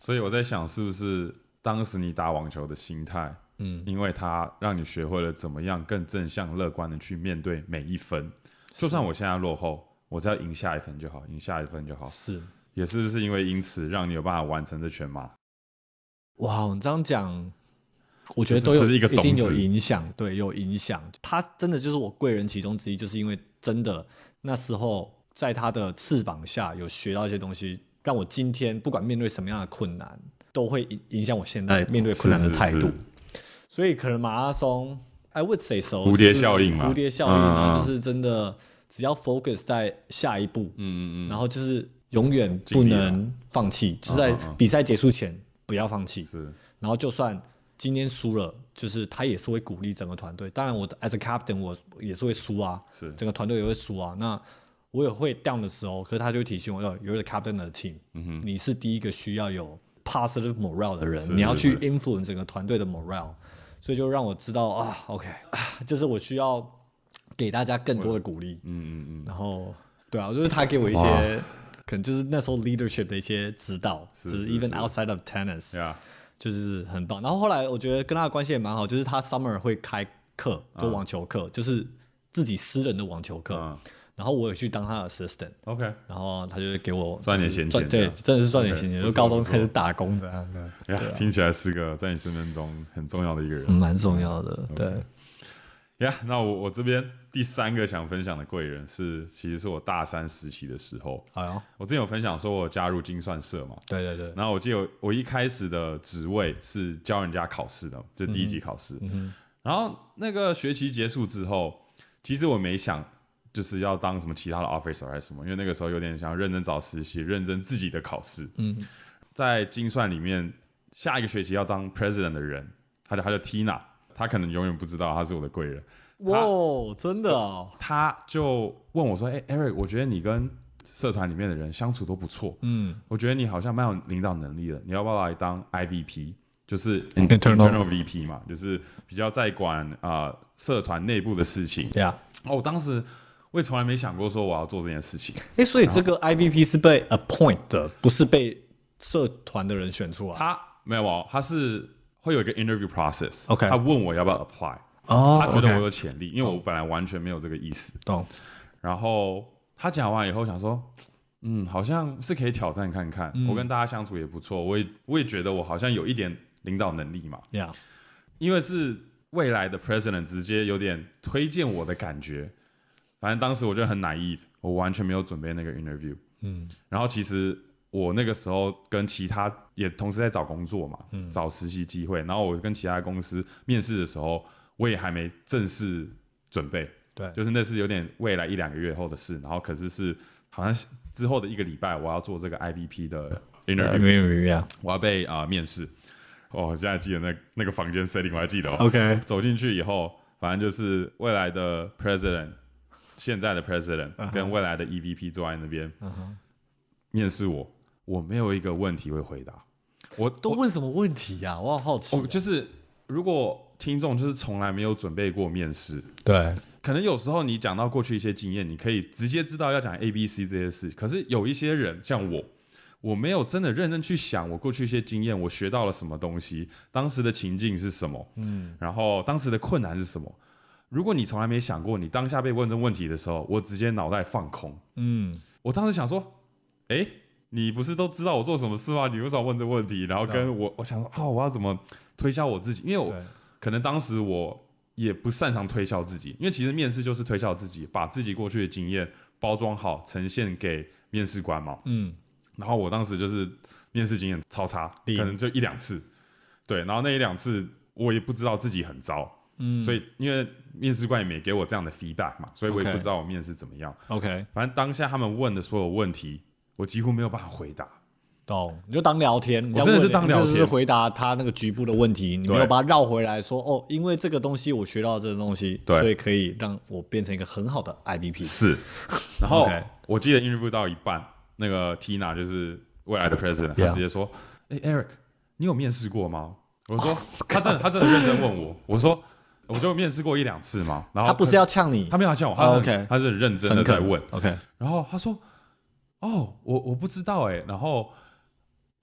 所以我在想，是不是当时你打网球的心态，嗯，因为它让你学会了怎么样更正向乐观的去面对每一分，就算我现在落后，我只要赢下一分就好，赢下一分就好。 是， 也是不是因为因此让你有办法完成这全马？ 哇，你这样讲，我觉得都有一定有影响，对，有影响。他真的就是我贵人其中之一，就是因为真的那时候在他的翅膀下有学到一些东西，让我今天不管面对什么样的困难，都会影响我现在面对困难的态度。是是是，所以可能马拉松 ，I would say so， 蝴蝶效应嘛， 蝴蝶效应啊，嗯、就是真的只要 focus 在下一步，嗯嗯嗯，然后就是永远不能放弃，就是在比赛结束前不要放弃。是，然后就算今天输了，就是他也是会鼓励整个团队。当然，我 as a captain 我也是会输啊，是整个团队也会输啊。那我也会 down 的时候，可是他就会提醒我，要有 the captain of the team，嗯、你是第一个需要有 positive morale 的人，你要去 influence 整个团队的 morale， 所以就让我知道啊 ，OK， 就是我需要给大家更多的鼓励，嗯嗯嗯，然后对啊，就是他给我一些可能就是那时候 leadership 的一些指导，就是 even outside of tennis。就是很棒，然后后来我觉得跟他的关系也蛮好，就是他 summer 会开课，就网球课，嗯、就是自己私人的网球课，嗯、然后我也去当他的 assistant，OK， 然后他就会给我赚点闲钱， 对，真的是赚点闲钱，就高中开始打工的， 对，对啊，听起来是个在你生命中很重要的一个人， 蛮、嗯、重要的，嗯、对。 呀、yeah, 那我我这边第三个想分享的贵人是，其实是我大三实习的时候。哎呦，我之前有分享说我加入精算社嘛， 对对对。 然后我记得我一开始的职位是教人家考试的，就第一级考试。嗯、然后那个学期结束之后，其实我没想就是要当什么其他的 officer 还是什么，因为那个时候有点想要认真找实习，认真自己的考试。嗯，在精算里面，下一个学期要当 president 的人，他叫他叫 Tina。他可能永远不知道他是我的贵人。 哇，真的哦！ 他就问我说：“哎、欸、，Eric， 我觉得你跟社团里面的人相处都不错，嗯，我觉得你好像蛮有领导能力的，你要不要来当 I V P， 就是 internal V P 嘛，就是比较在管啊、呃、社团内部的事情。 对啊， 哦，我当时我也从来没想过说我要做这件事情。 哎、欸，所以这个 I V P 是被 appoint 的，不是被社团的人选出来。 他没有哦，他是。”会有一个 interview process，、okay. 他问我要不要 apply，、 oh, 他觉得我有潜力， okay. 因为我本来完全没有这个意思。懂。然后他讲完以后想说，嗯，好像是可以挑战看看。嗯、我跟大家相处也不错，我也我也觉得我好像有一点领导能力嘛。Yeah. 因为是未来的 president 直接有点推荐我的感觉。反正当时我就很 naive， 我完全没有准备那个 interview。嗯。然后其实。我那个时候跟其他也同时在找工作嘛，嗯、找实习机会，然后我跟其他公司面试的时候，我也还没正式准备，对，就是那是有点未来一两个月后的事，然后可是是好像之后的一个礼拜，我要做这个 I V P 的 interview，、uh, 我要被啊、呃、面试，哦，我现在记得那那个房间 setting 我还记得、哦、，OK， 走进去以后，反正就是未来的 president， 现在的 president、uh-huh. 跟未来的 E V P 坐在那边、uh-huh. 面試我。我没有一个问题会回答，我都问什么问题呀、啊？我好好奇、啊哦。就是如果听众就是从来没有准备过面试， 对， 可能有时候你讲到过去一些经验，你可以直接知道要讲 A、B、C 这些事。可是有一些人像我，我没有真的认真去想我过去一些经验，我学到了什么东西，当时的情境是什么，嗯，然后当时的困难是什么。如果你从来没想过，你当下被问这问题的时候，我直接脑袋放空，嗯，我当时想说，哎、欸。你不是都知道我做什么事吗？你为什么问这个问题？然后跟我，我想说，哦，我要怎么推销我自己？因为我可能当时我也不擅长推销自己，因为其实面试就是推销自己，把自己过去的经验包装好，呈现给面试官嘛。嗯。然后我当时就是面试经验超差，可能就一两次，对。然后那一两次我也不知道自己很糟，嗯。所以因为面试官也没给我这样的 feedback 嘛，所以我也不知道我面试怎么样。OK。反正当下他们问的所有问题。我几乎没有办法回答， 懂？你就当聊天， 我真的是当聊天， 就是回答他那个局部的问题，你没有把它绕回来说哦，因为这个东西我学到这个东西，所以可以让我变成一个很好的 I V P。 是，然后、okay. 我记得 interview 到一半，那个 Tina 就是未来的 president， 他直接说：“哎、欸、，Eric， 你有面试过吗？”我说：“ oh, 他真的，他真的认真问我。”我说：“我就面試過一兩次嘛。”然後他不是要嗆你， 他沒有要嗆我，他、oh, okay. 他是很認真的在問。 OK， 然後他說。哦，我我不知道哎，然後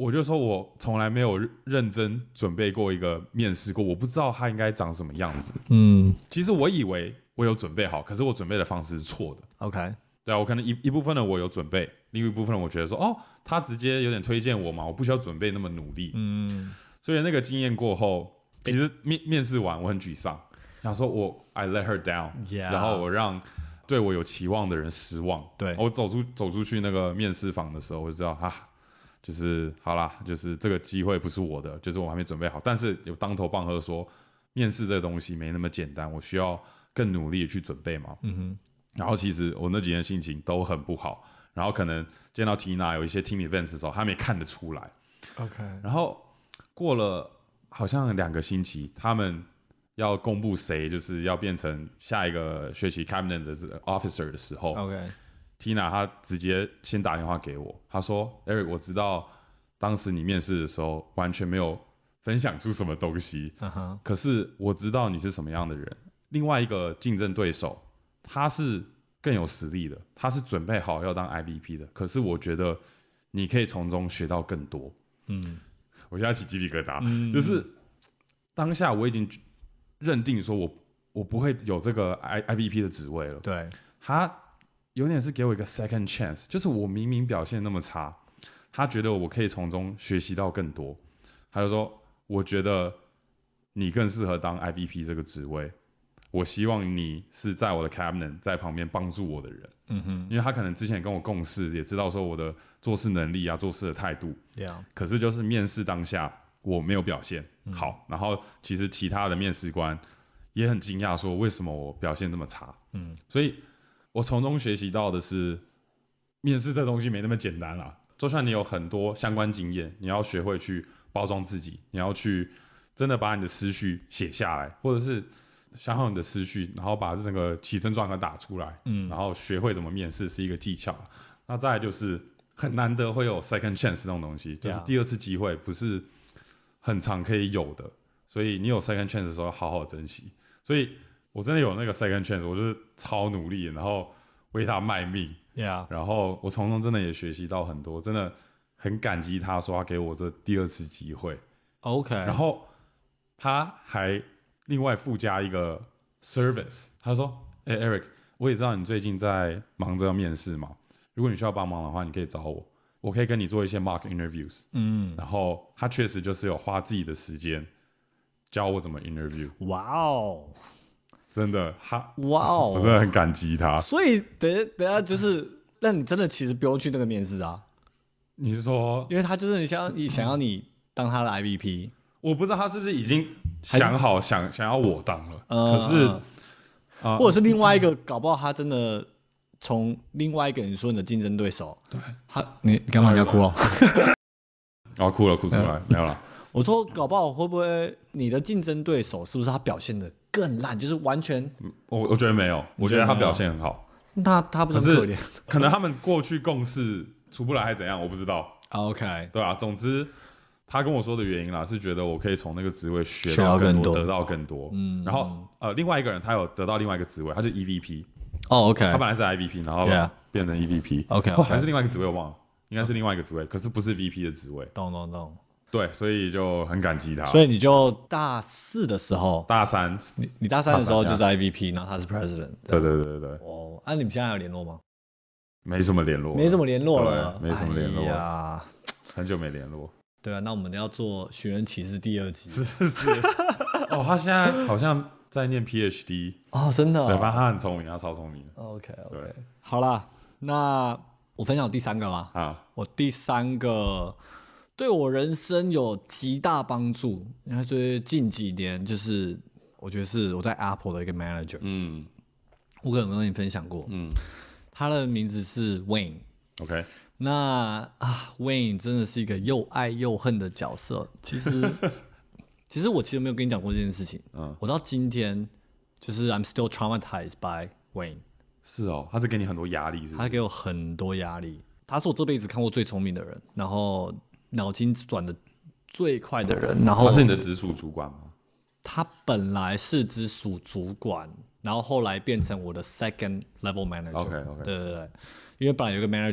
我就说我从来没有认真准备过一个面试过，我不知道它应该长什么样子。嗯，其实我以为我有准备好，可是我准备的方式是错的。 OK， 对啊，我可能一一部分的我有准备，另一部分的我觉得说，哦，他直接有点推荐我嘛，我不需要准备那么努力。嗯，所以那个经验过后，其实面面试完我很沮丧，想说我 I let her down，yeah. 然后我让对我有期望的人失望。 对， 我走出走出去那个面试房的时候，我就知道啊。就是好啦，就是这个机会不是我的，就是我还没准备好。但是有当头棒喝说，面试这个东西没那么简单，我需要更努力的去准备嘛。嗯哼。然后其实我那几天心情都很不好，然后可能见到 Tina 有一些 team events 的时候，他没看得出来。 OK。 然后过了好像两个星期，他们要公布谁就是要变成下一个学期 cabinet 的 officer 的时候。 OK。 Tina 她直接先打电话给我，她说 ：“Eric， 我知道当时你面试的时候完全没有分享出什么东西， uh-huh. 可是我知道你是什么样的人。另外一个竞争对手他是更有实力的，他是准备好要当 I V P 的，可是我觉得你可以从中学到更多。”嗯，我现在起鸡皮疙瘩，嗯、就是当下我已经认定说我我不会有这个 I V P 的职位了。 对， 他有点是给我一个 second chance， 就是我明明表现那么差，他觉得我可以从中学习到更多，他就说我觉得你更适合当 I V P 这个职位，我希望你是在我的 cabinet 在旁边帮助我的人。嗯哼，因为他可能之前也跟我共事，也知道说我的做事能力啊，做事的态度。Yeah. 可是就是面试当下我没有表现好，嗯、然后其实其他的面试官也很惊讶，说为什么我表现这么差。嗯，所以我从中学习到的是，面试这东西没那么简单啦。就算你有很多相关经验，你要学会去包装自己，你要去真的把你的思绪写下来，或者是想好你的思绪，然后把这个起承转合打出来，嗯，然后学会怎么面试是一个技巧。那再来就是很难得会有 second chance 这种东西，就是第二次机会不是很常可以有的，所以你有 second chance 的时候好好珍惜。所以我真的有那个 second chance， 我就是超努力，然后为他卖命。Yeah. 然后我从中真的也学习到很多，真的很感激他说他给我这第二次机会。 OK。 然后他还另外附加一个 service， 他说：“哎、欸、，Eric， 我也知道你最近在忙着面试嘛，如果你需要帮忙的话，你可以找我，我可以跟你做一些 mock interviews。”嗯，然后他确实就是有花自己的时间教我怎么 interview。 哇哦！ 真的，他哇哦， 我真的很感激他。 所以等等下就是，那你真的其实不用去那个面试啊。 你是说， 因为他就是想你想要你当他的 I V P， 我不知道他是不是已经想好想想要我当了， 呃、 可是、 呃，或者是另外一个，搞不好他真的从另外一个你说你的竞争对手， 对， 他你你干嘛你要哭哦？ 然后哭了哭出来没有了。 我说搞不好会不会你的竞争对手是不是他表现的更烂，就是完全， 我我觉得没有，我觉得他表现很好。 那他不是很可怜？ 可能他们过去共事出不来还是怎样，我不知道。 OK， 对啊，总之他跟我说的原因啦，是觉得我可以从那个职位学到更多，得到更多。嗯，然后呃，另外一个人他有得到另外一个职位，他是 E V P。 哦 ，OK， 他本来是 I V P， 然后变成 E V P。OK， 哦， 还是另外一个职位我忘了，应该是另外一个职位，可是不是 V P 的职位。 懂懂懂。 对，所以就很感激他。 所以你就大四的时候， 大三， 你你大三的时候就是 I V P， 然后他是 President。 对对对对。 哦，那、啊、你们现在还有联络吗？ 没什么联络， 没什么联络了， 没什么联络， 哎呀， 很久没联络。 对啊，那我们要做《寻人启事》第二集。 是是是。哦，他现在好像在念 P H D。 哦，真的、哦。 对，反正他很聪明，他超聪明。 OK OK， 好啦，那我分享我第三个吧。啊，我第三个对我人生有极大帮助，因为最近几年就是我觉得是我在 Apple 的一个 manager。嗯，我可能有跟你分享过。嗯，他的名字是 Wayne。OK。那啊 ，Wayne 真的是一个又爱又恨的角色。其实，其实我其实没有跟你讲过这件事情。嗯，我到今天就是 I'm still traumatized by Wayne。 是哦，他是给你很多压力是不是？ 他给我很多压力。他是我这辈子看过最聪明的人，然后脑筋转的最快的人。然后他是你的直属主管吗？ 他本来是直属主管，然后后来变成我的 second level manager。OK OK。对对对，因为本来有个 manager。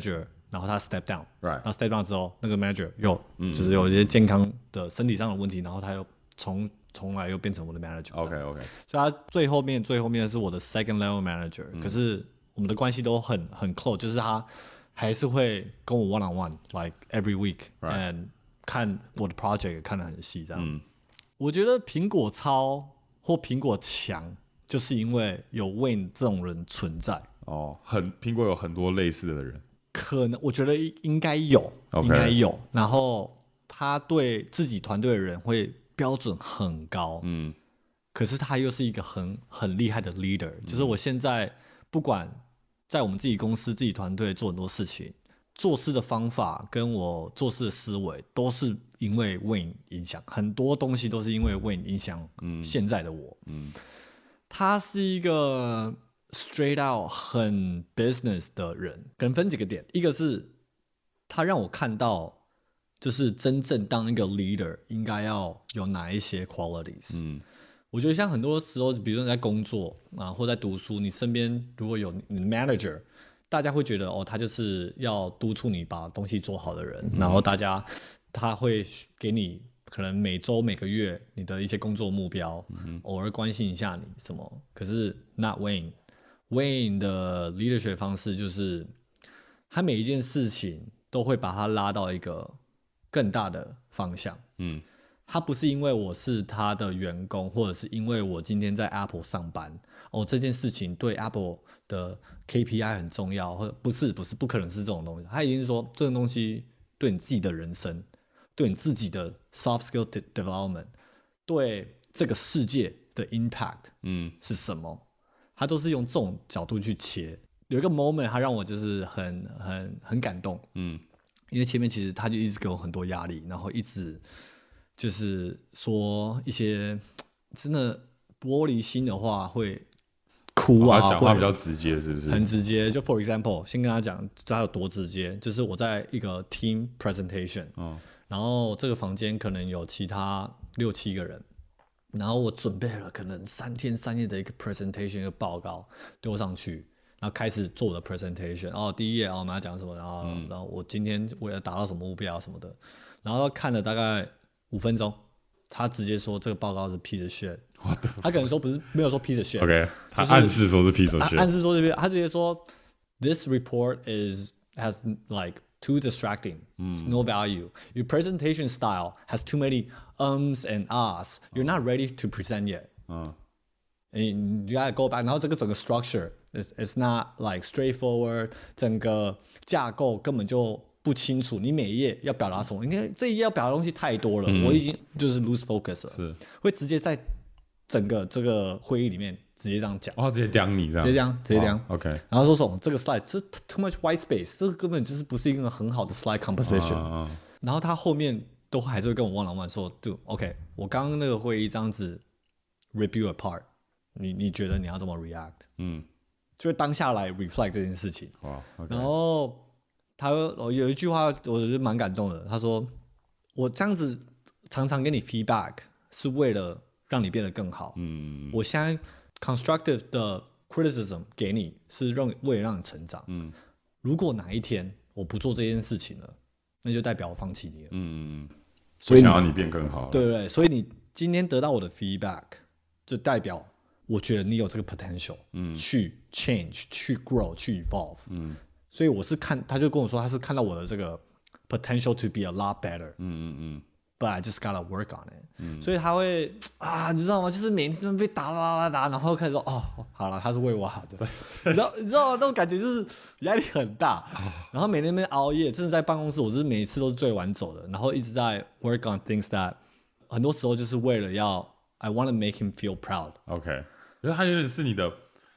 然后他 step down， right， 然后 step down 之后，那个 manager 又、嗯、就是有一些健康的身体上的问题，然后他又从从来又变成我的 manager。OK OK， 所以他最后面最后面是我的 second level manager，、嗯、可是我们的关系都很很 close， 就是他还是会跟我 one on one，like every week，and、right. 看我的 project 看得很细这样。嗯、我觉得苹果超或苹果强，就是因为有 Wayne 这种人存在。 哦，很苹果有很多类似的人， 可能我觉得应该有， okay. 应该有。然后他对自己团队的人会标准很高，嗯，可是他又是一个很很厉害的 leader、嗯。就是我现在不管在我们自己公司、自己团队做很多事情，做事的方法跟我做事的思维，都是因为 Wayne 影响，很多东西都是因为 Wayne 影响现在的我。嗯，嗯他是一个。straight out 很 business 的人，可能分几个点，一个是他让我看到，就是真正当一个 leader 应该要有哪一些 qualities。嗯，我觉得像很多时候，比如说你在工作啊，或在读书，你身边如果有你的 manager， 大家会觉得哦，他就是要督促你把东西做好的人，嗯、然后大家他会给你可能每周每个月你的一些工作目标，嗯、偶尔关心一下你什么。可是 not Wayne。Wayne 的 leadership 方式就是，他每一件事情都会把他拉到一个更大的方向。嗯，他不是因为我是他的员工，或者是因为我今天在 Apple 上班，哦，这件事情对 Apple 的 K P I 很重要，或者不是，不是，不可能是这种东西。他已经是说，这种东西对你自己的人生，对你自己的 soft skill development， 对这个世界的 impact， 嗯，是什么？他都是用这种角度去切，有一个 moment 他让我就是很很很感动，嗯，因为前面其实他就一直给我很多压力，然后一直就是说一些真的玻璃心的话会哭啊， 哦、他讲话比较直接是不是？ 很直接，就 for example 先跟他讲他有多直接，就是我在一个 team presentation，哦，然后这个房间可能有其他六七个人。然后我准备了可能三天三夜的一个 presentation 一个报告丢上去，然后开始做我的 presentation。哦，第一页哦我们要讲什么，然后、嗯、然后我今天为了达到什么目标什么的，然后看了大概五分钟，他直接说这个报告是 piece of shit。他可能说不是没有说 piece of shit，OK，、 okay, 他暗示说是 piece of shit， 暗示说这边他直接说 this report is has like too distracting, mm. no value. Your presentation style has too many ums and ahs. You're not ready to present yet. 嗯，你 you gotta go back. 然后这个整个 structure is it's not like straightforward. 整个架构根本就不清楚。你每一页要表达什么？因为这一页要表达的东西太多了，嗯、我已经就是 lose focus 了。是，会直接在整个这个会议里面。直接这样讲， 哦，直接刁你这样， 直接这样，直接这样 ，OK。 然后说什么这个 slide 这 too much white space， 这个根本就是不是一个很好的 slide composition、uh, 然后他后面都还是会跟我 one on one 说，就 OK， 我刚刚那个会议这样子 review apart， 你你觉得你要怎么 react？ 嗯，就会当下来 reflect 这件事情。哇、wow, okay. 然后他有一句话我觉得蛮感动的，他说我这样子常常给你 feedback 是为了让你变得更好。嗯，我现在。constructive 的 criticism 给你是为了让你成长。嗯，如果哪一天我不做这件事情了，那就代表我放弃你了。嗯， 所以想要你变更好。 对对，所以你今天得到我的 feedback， 就代表我觉得你有这个 potential，嗯，去 change， 去 grow， 去 evolve。嗯，所以我是看，他就跟我说，他是看到我的这个 potential to be a lot better。嗯嗯嗯。But I just gotta work on it、嗯。所以他会啊，你知道吗？就是每天被打打打打，然后开始说哦，好了，他是为我好的，你知道你知道吗？那种感觉就是压力很大，然后每天在那边熬夜，真的在办公室，我就是每一次都是最晚走的，然后一直在 work on things that 很多时候就是为了要 I want to make him feel proud。OK， 因为他有点是你的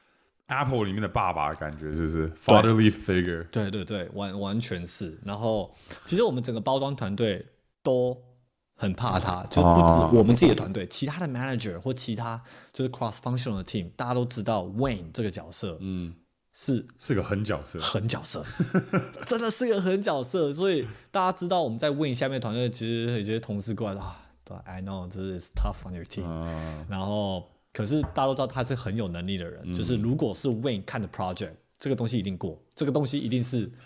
Apple 里面的爸爸的感觉，是不是 ？Fatherly figure。 对对对，完完全是。然后其实我们整个包装团队都。很怕他，就不止我们自己的团队， oh. 其他的 manager 或其他就是 cross functional 的 team， 大家都知道 Wayne 这个角色，嗯，是是个狠角色， 狠角色，真的是个狠角色。所以大家知道我们在 Wayne 下面团队，其实有些同事过来啊，对 ，I know this is tough on your team，、oh. 然后可是大家都知道他是很有能力的人，嗯、就是如果是 Wayne 看的 project， 这个东西一定过，这个东西一定是。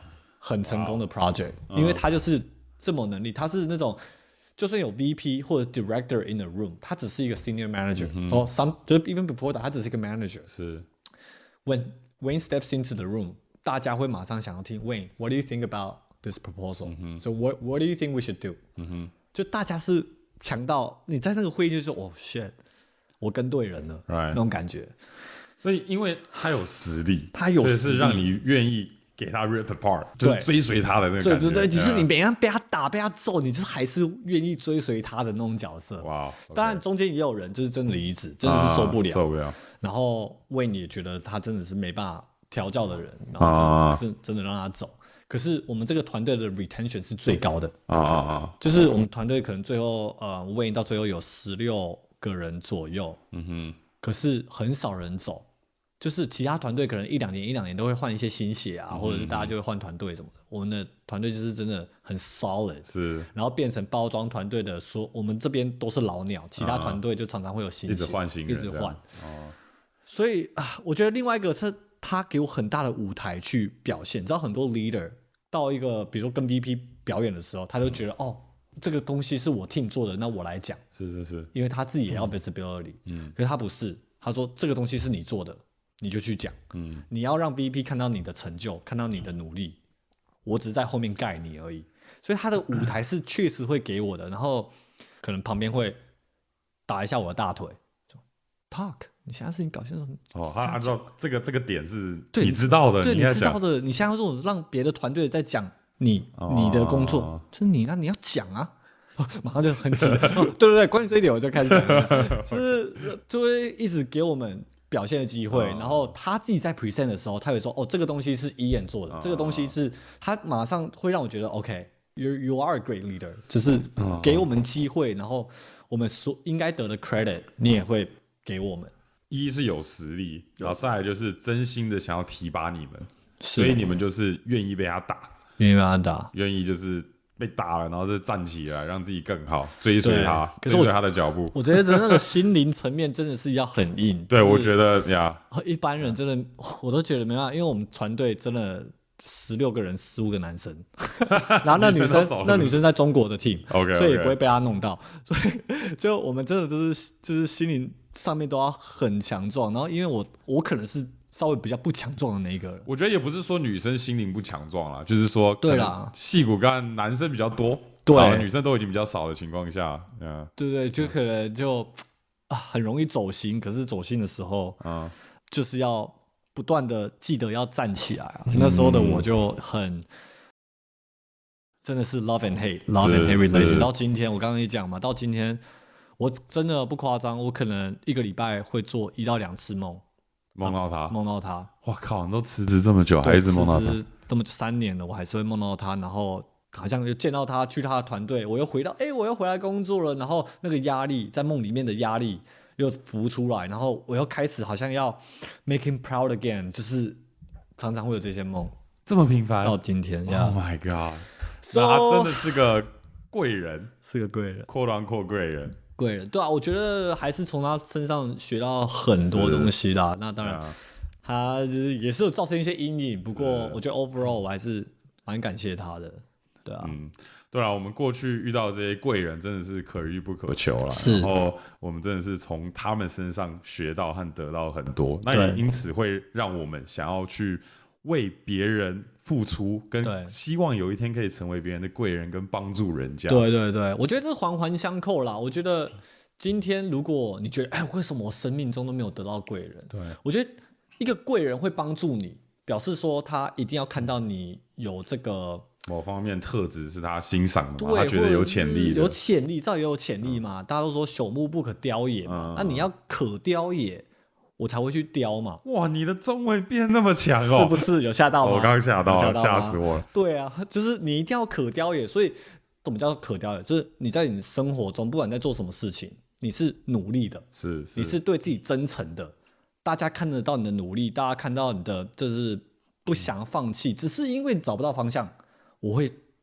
很成功的 project，、wow. 因为他就是这么能力，他是那种就算有 V P 或者 director in the room， 他只是一个 senior manager， 嗯、哦 some 就是 even before that， 他只是一个 manager。 是 ，when Wayne steps into the room， 大家会马上想要听 Wayne，what do you think about this proposal？、嗯、so what what do you think we should do？、嗯、就大家是强到你在那个会议就是哦 shit， 我跟对人了、right. 那种感觉。 所以因为他有实力， 他有实力， 所以是让你愿意给他 rip apart， 就是追随他的这个感觉。 对对对，只是你每样被他打、被他揍，你就是还是愿意追随他的那种角色。 哇、wow, okay. 当然中间也有人就是真的离职，真的是受不了，啊、 受不了。 然后Wayne也觉得他真的是没办法调教的人，然后就真的让他走。可是我们这个团队的 retention 是最高的啊啊啊！就是我们团队可能最后呃 Wayne 到最后有十六个人左右，嗯哼，可是很少人走。就是其他团队可能一两年一两年都会换一些新血啊、嗯，或者是大家就会换团队什么的。我们的团队就是真的很 solid， 是，然后变成包装团队的说，我们这边都是老鸟，其他团队就常常会有新血， 一直换新人， 一直换。 哦， 所以啊，我觉得另外一个是他给我很大的舞台去表现。你知道很多 leader 到一个比如说跟 V P 表演的时候，他就觉得、嗯、哦，这个东西是我 team 做的，那我来讲。 是是是， 因为他自己也要 visibility， 嗯，可是他不是，他说这个东西是你做的。你就去讲、嗯，你要让 V P 看到你的成就，看到你的努力，我只是在后面盖你而已。所以他的舞台是确实会给我的，然后可能旁边会打一下我的大腿，说 Talk， 你现在事情搞清楚。 哦，他他知道这个这个点是你知道的， 对， 你你知道的，你现在这种让别的团队在讲你、哦、你的工作，就是你那你要讲啊。马上就很急、哦、对对对，关于这一点我就开始讲一下，就是就会一直给我们表现的机会、哦，然后他自己在 present 的时候，他会说哦，这个东西是伊眼做的、哦，这个东西是他马上会让我觉得 OK，you、okay, you are a great leader， 就是给我们机会，然后我们所应该得的 credit 你也会给我们。 一是有实力，然后再来就是真心的想要提拔你们，所以你们就是愿意被他打， 愿意被他打， 愿意就是被打了，然后再站起来，让自己更好，追随他，追随他的脚步。 我觉得那个心灵层面真的是要很硬。 对， 就是、 我觉得呀， 一般人真的，我都觉得没办法，因为我们团队真的十六个人，十五个男生，然后那女生，女那女生在中国的 team， okay, okay. 所以也不会被他弄到，所以就我们真的都是就是心灵上面都要很强壮。然后因为我我可能是稍微比较不强壮的那一个人， 我觉得也不是说女生心灵不强壮啦，就是说对啦， 矽骨干男生比较多， 对， 女生都已经比较少的情况下，嗯， 对对，就可能就、嗯、啊很容易走心，可是走心的时候，嗯，就是要不断的记得要站起来啊。嗯、那时候的我就很真的是 love and hate，love and hate relation。到今天我刚刚也讲嘛，到今天我真的不夸张，我可能一个礼拜会做一到两次梦。 梦到他， 梦到他， 哇靠！你都辞职这么久，还一直梦到他， 这么三年了，我还是会梦到他，然后好像又见到他，去他的团队，我又回到，哎、欸，我又回来工作了，然后那个压力在梦里面的压力又浮出来，然后我又开始好像要 make him proud again， 就是常常会有这些梦， 这么频繁到今天 ，Oh my god！So, 那他真的是个贵人， 是个贵人 ，quote unquote 贵人。 贵人，对啊，我觉得还是从他身上学到很多东西啦。那当然，他也是有造成一些阴影，不过我觉得 overall 我还是蛮感谢他的，对啊。 嗯，对啊，我们过去遇到这些贵人真的是可遇不可求啦，然后我们真的是从他们身上学到和得到很多，那也因此会让我们想要去为别人付出，跟希望有一天可以成为别人的贵人，跟帮助人家。 对对对，我觉得这是环环相扣啦。我觉得今天如果你觉得，哎，为什么我生命中都没有得到贵人？ 对， 我觉得一个贵人会帮助你，表示说他一定要看到你有这个某方面特质是他欣赏的嘛，他觉得有潜力的， 有潜力，照也有潜力嘛、嗯。大家都说朽木不可雕也嘛，那、嗯啊、你要可雕也。我才会去雕嘛！ 哇，你的中文变那么强哦， 是不是有吓到吗？ 我刚吓到，吓死我了。 对啊，就是你一定要可雕也。所以，什么叫可雕也？就是你在你生活中，不管在做什么事情，你是努力的， 是，是你是对自己真诚的，大家看得到你的努力，大家看到你的就是不想放弃、嗯，只是因为你找不到方向，我会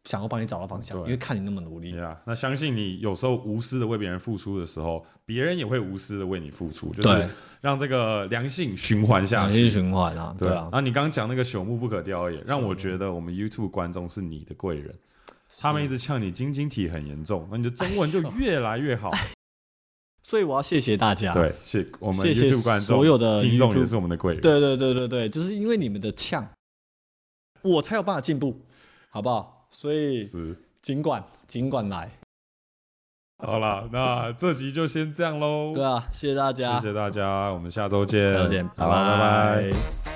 想要帮你找到方向，因为看你那么努力。 对啊，那相信你有时候无私的为别人付出的时候，别人也会无私的为你付出，就是让这个良性循环下去。 良性循环啊，对啊。 然后你刚刚讲那个朽木不可雕也，让我觉得我们 YouTube 观众是你的贵人，他们一直呛你晶晶体很严重，那你的中文就越来越好。 所以我要谢谢大家， 对，谢我们 YouTube 观众， 所有的听众也是我们的贵人。 对对对对对，就是因为你们的呛，我才有办法进步，好不好？所以尽管尽管来。 好啦，那这集就先这样喽。 对啊，谢谢大家， 谢谢大家，我们下周见， 下周见，拜拜拜拜。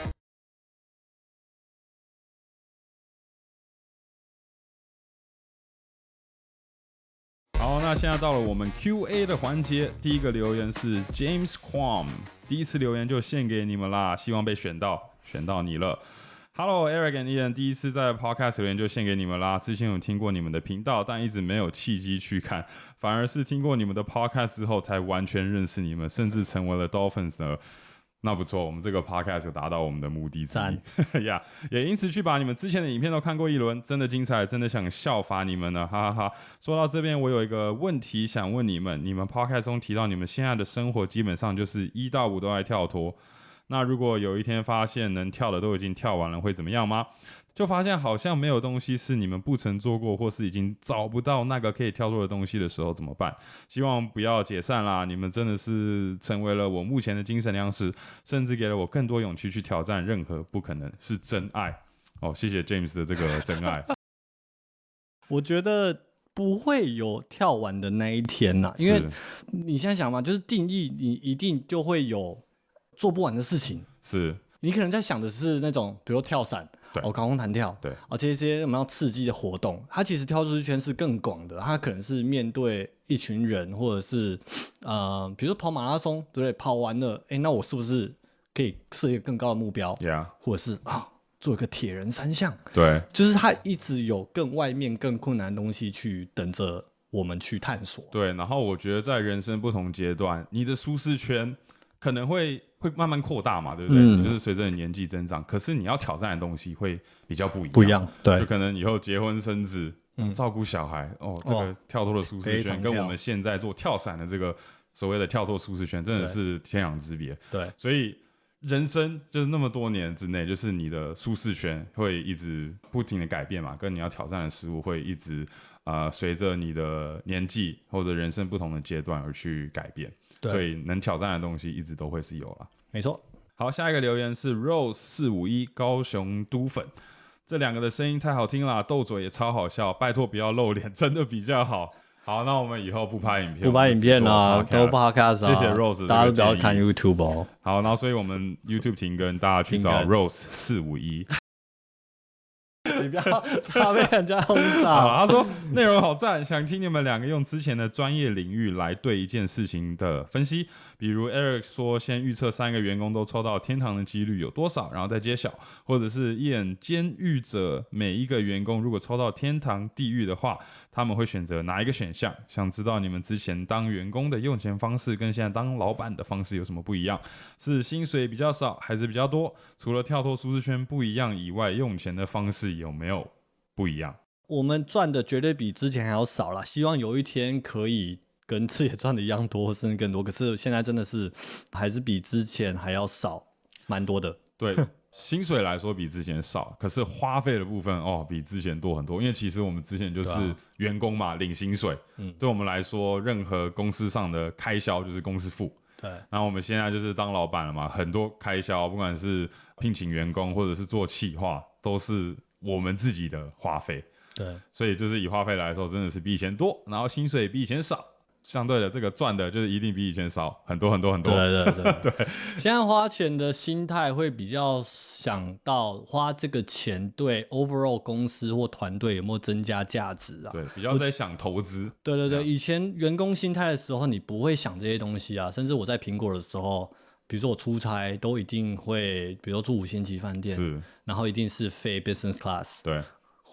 好，那现在到了我们 Q A 的环节，第一个留言是 James Quam， 第一次留言就献给你们啦，希望被选到，选到你了。Hello Eric and Ian， 第一次在 Podcast 留言就献给你们啦。之前有听过你们的频道，但一直没有契机去看，反而是听过你们的 Podcast 之后，才完全认识你们，甚至成为了 Dolphins 呢。那不错，我们这个 podcast 有达到我们的目的之一呀， yeah, 也因此去把你们之前的影片都看过一轮，真的精彩，真的想效法你们呢，哈哈哈。说到这边，我有一个问题想问你们，你们 podcast 中提到你们现在的生活基本上就是一到五都在跳脱，那如果有一天发现能跳的都已经跳完了，会怎么样吗？就发现好像没有东西是你们不曾做过，或是已经找不到那个可以跳脱的东西的时候怎么办？希望不要解散啦！你们真的是成为了我目前的精神粮食，甚至给了我更多勇气去挑战任何不可能，是真爱哦！谢谢 James 的这个真爱。 我觉得不会有跳完的那一天呐，因为你现在想嘛，就是定义你一定就会有做不完的事情。 是你可能在想的是那种，比如跳伞。哦，高空弹跳， 对， 而且一些我们要刺激的活动，它其实跳出去圈是更广的，它可能是面对一群人，或者是呃，比如说跑马拉松，对不对？跑完了，哎，那我是不是可以设一个更高的目标？ yeah. 或者是啊，做一个铁人三项？ 对， 就是它一直有更外面更困难的东西去等着我们去探索。 对，然后我觉得在人生不同阶段，你的舒适圈可能会会慢慢扩大嘛，对不对？嗯、就是随着你年纪增长，可是你要挑战的东西会比较不一样， 不一样，对， 就可能以后结婚生子，嗯、照顾小孩，哦，这个跳脱的舒适圈，跟我们现在做跳伞的这个所谓的跳脱舒适圈，真的是天壤之别。 对， 所以人生就是那么多年之内，就是你的舒适圈会一直不停的改变嘛，跟你要挑战的事物会一直呃随着你的年纪或者人生不同的阶段而去改变。所以能挑战的东西一直都会是有啦， 没错。 好，下一个留言是 Rose 四五一高雄都粉，这两个的声音太好听了，斗嘴也超好笑，拜托不要露脸，真的比较好。好，那我们以后不拍影片， 不拍影片啊，都 podcast 啊。 谢谢 Rose， 大家都不要看 YouTube 哦。 好，然后所以我们 YouTube 停更，大家去找 Rose 四五一。 你不要怕被人家轰炸。 他说内容好赞，想听你们两个用之前的专业领域来对一件事情的分析。比如 Eric 说先预测三个员工都抽到天堂的几率有多少，然后再揭晓。或者是Ian监狱者每一个员工如果抽到天堂地狱的话，他们会选择哪一个选项？想知道你们之前当员工的用钱方式跟现在当老板的方式有什么不一样？是薪水比较少还是比较多？除了跳脱舒适圈不一样以外，用钱的方式有没有不一样？ 我们赚的绝对比之前还要少啦，希望有一天可以跟自己赚的一样多，甚至更多。可是现在真的是还是比之前还要少，蛮多的。 对。薪水来说比之前少，可是花费的部分哦比之前多很多。因为其实我们之前就是员工嘛，领薪水，嗯，对我们来说，任何公司上的开销就是公司付。 对， 然后我们现在就是当老板了嘛，很多开销，不管是聘请员工或者是做企划，都是我们自己的花费。 对， 所以就是以花费来说，真的是比以前多，然后薪水比以前少。相对的，这个赚的就是一定比以前少很多很多很多。 对对对对， 现在花钱的心态会比较想到花这个钱对 overall 公司或团队有没有增加价值啊？ 对，比较在想投资。 对对对，以前员工心态的时候，你不会想这些东西啊。甚至我在苹果的时候，比如说我出差，都一定会，比如说住五星级饭店， 是， 然后一定是非 business class。 对。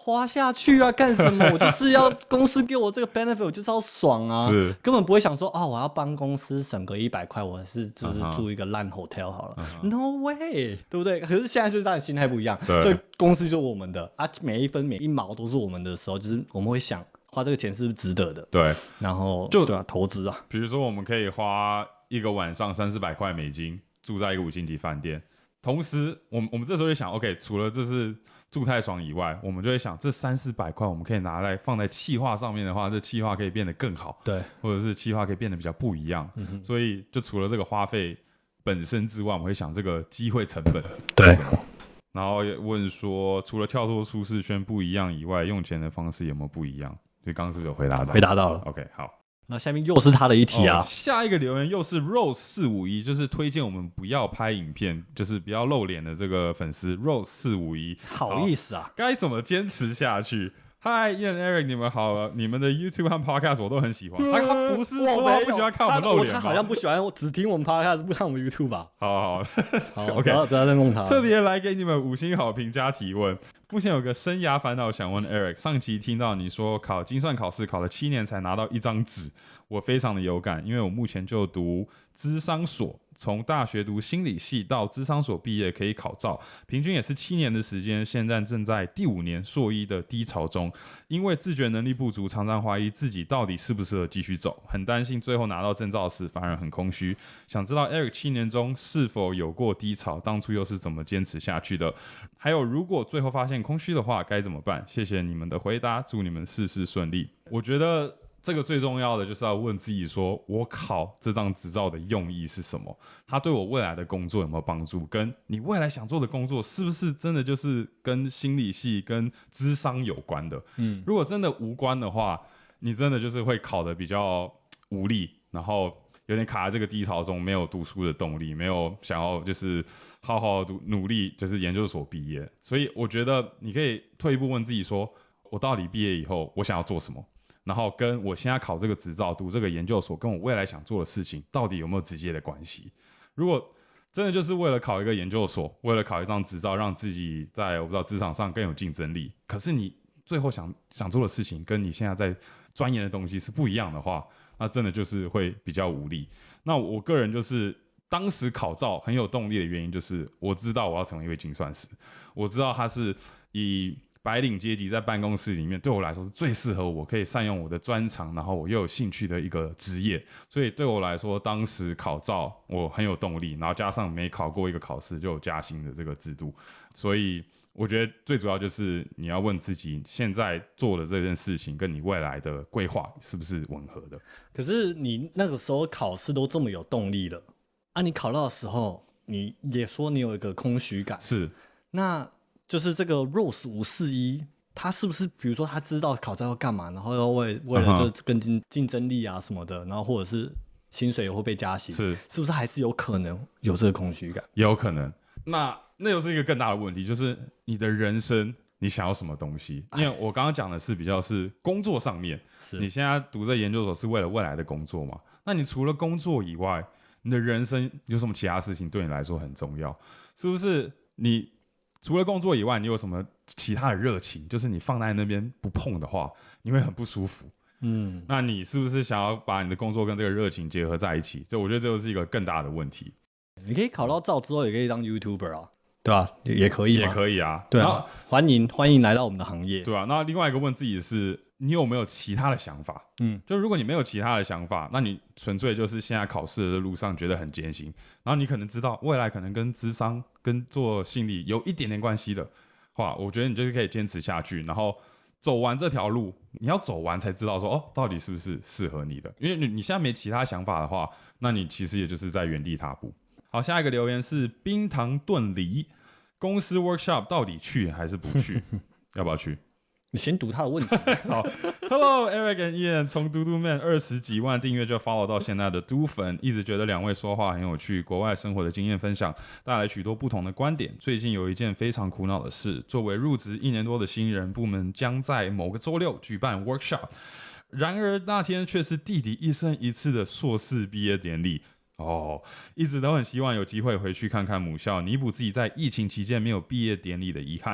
花下去啊，干什么？我就是要公司给我这个 benefit， 我就是要爽啊， 是根本不会想说啊、哦，我要帮公司省个一百块，我是就是住一个烂 hotel 好了、uh huh. ，no way， 对不对？可是现在就是大家心态不一样，所以公司就是我们的啊，每一分每一毛都是我们的时候，就是我们会想花这个钱是不是值得的， 对， 然后就对啊，投资啊， 比如说我们可以花一个晚上三四百块美金住在一个五星级饭店，同时我们我们这时候就想 ，OK， 除了这是住太爽以外，我们就会想，这三四百块我们可以拿来放在企划上面的话，这企划可以变得更好， 对， 或者是企划可以变得比较不一样。嗯、所以就除了这个花费本身之外，我们会想这个机会成本对。 然后也问说，除了跳脱舒适圈不一样以外，用钱的方式有没有不一样？所以刚刚是不是有回答到？ 回答到了。 OK， 好。 那下面又是他的一题啊、 哦！下一个留言又是 Rose 四五一，就是推荐我们不要拍影片，就是不要露脸的这个粉丝 Rose 四五一， 好意思啊？ 该怎么坚持下去？嗨 Ian Eric， 你们好，你们的 YouTube 和 Podcast 我都很喜欢。他他不是说他不喜欢看我们露脸吗？ 他好像不喜欢，只听我们 Podcast， 不看我们 YouTube 吧？ 好好好 ，OK， 不要不要再弄他。 特别来给你们五星好评加提问。目前有个生涯烦恼想问 Eric， 上集听到你说考精算考试考了七年才拿到一张纸，我非常的有感，因为我目前就读諮商所，从大学读心理系到諮商所毕业可以考照，平均也是七年的时间，现在正在第五年硕一的低潮中，因为自觉能力不足，常常怀疑自己到底适不适合继续走，很担心最后拿到证照时反而很空虚。想知道 Eric 七年中是否有过低潮，当初又是怎么坚持下去的？还有如果最后发现空虚的话该怎么办？谢谢你们的回答，祝你们事事顺利。我觉得这个最重要的就是要问自己说，我考这张执照的用意是什么？它对我未来的工作有没有帮助？跟你未来想做的工作是不是真的就是跟心理系、跟諮商有关的？嗯，如果真的无关的话，你真的就是会考得比较无力，然后有点卡在这个低潮中，没有读书的动力，没有想要就是好好读努力，就是研究所毕业。所以我觉得你可以退一步问自己说，我到底毕业以后我想要做什么？然后跟我现在考这个执照、读这个研究所，跟我未来想做的事情到底有没有直接的关系？如果真的就是为了考一个研究所，为了考一张执照，让自己在我不知道职场上更有竞争力，可是你最后想想做的事情跟你现在在钻研的东西是不一样的话，那真的就是会比较无力。那我个人就是当时考照很有动力的原因，就是我知道我要成为一位精算师，我知道他是以白领阶级在办公室里面对我来说是最适合我可以善用我的专长，然后我又有兴趣的一个职业，所以对我来说当时考照我很有动力，然后加上每考过一个考试就有加薪的这个制度，所以我觉得最主要就是你要问自己现在做的这件事情跟你未来的规划是不是吻合的。 可是你那个时候考试都这么有动力了啊，你考到的时候你也说你有一个空虚感， 是那就是这个 Rose 五四一，他是不是比如说他知道考照要干嘛，然后要为为了这跟竞竞争力啊什么的，然后或者是薪水也会被加薪， 是是不是还是有可能有这个空虚感？ 也有可能。那那又是一个更大的问题，就是你的人生你想要什么东西？因为我刚刚讲的是比较是工作上面，你现在读这研究所是为了未来的工作嘛？那你除了工作以外，你的人生有什么其他事情对你来说很重要？是不是你除了工作以外，你有什么其他的热情？就是你放在那边不碰的话，你会很不舒服。嗯，那你是不是想要把你的工作跟这个热情结合在一起？这我觉得这就是一个更大的问题。 你可以考到照之后，也可以当 YouTuber 啊，对吧、啊？也可以吗？ 也可以啊， 对啊，欢迎欢迎来到我们的行业， 对啊。那另外一个问自己是，你有没有其他的想法？嗯，就如果你没有其他的想法，那你纯粹就是现在考试的路上觉得很艰辛，然后你可能知道未来可能跟諮商、跟做心理有一点点关系的话，我觉得你就是可以坚持下去，然后走完这条路，你要走完才知道说哦，到底是不是适合你的。因为你你现在没其他想法的话，那你其实也就是在原地踏步。好，下一个留言是冰糖炖梨，公司 workshop 到底去还是不去？要不要去？ 你先读他的问题。 好 ，Hello Eric and Ian， 从嘟嘟 man 二十几万订阅就 follow 到现在的嘟粉，一直觉得两位说话很有趣，国外生活的经验分享带来许多不同的观点。最近有一件非常苦恼的事，作为入职一年多的新人，部门将在某个周六举办 workshop， 然而那天却是弟弟一生一次的硕士毕业典礼。哦，一直都很希望有机会回去看看母校，弥补自己在疫情期间没有毕业典礼的遗憾。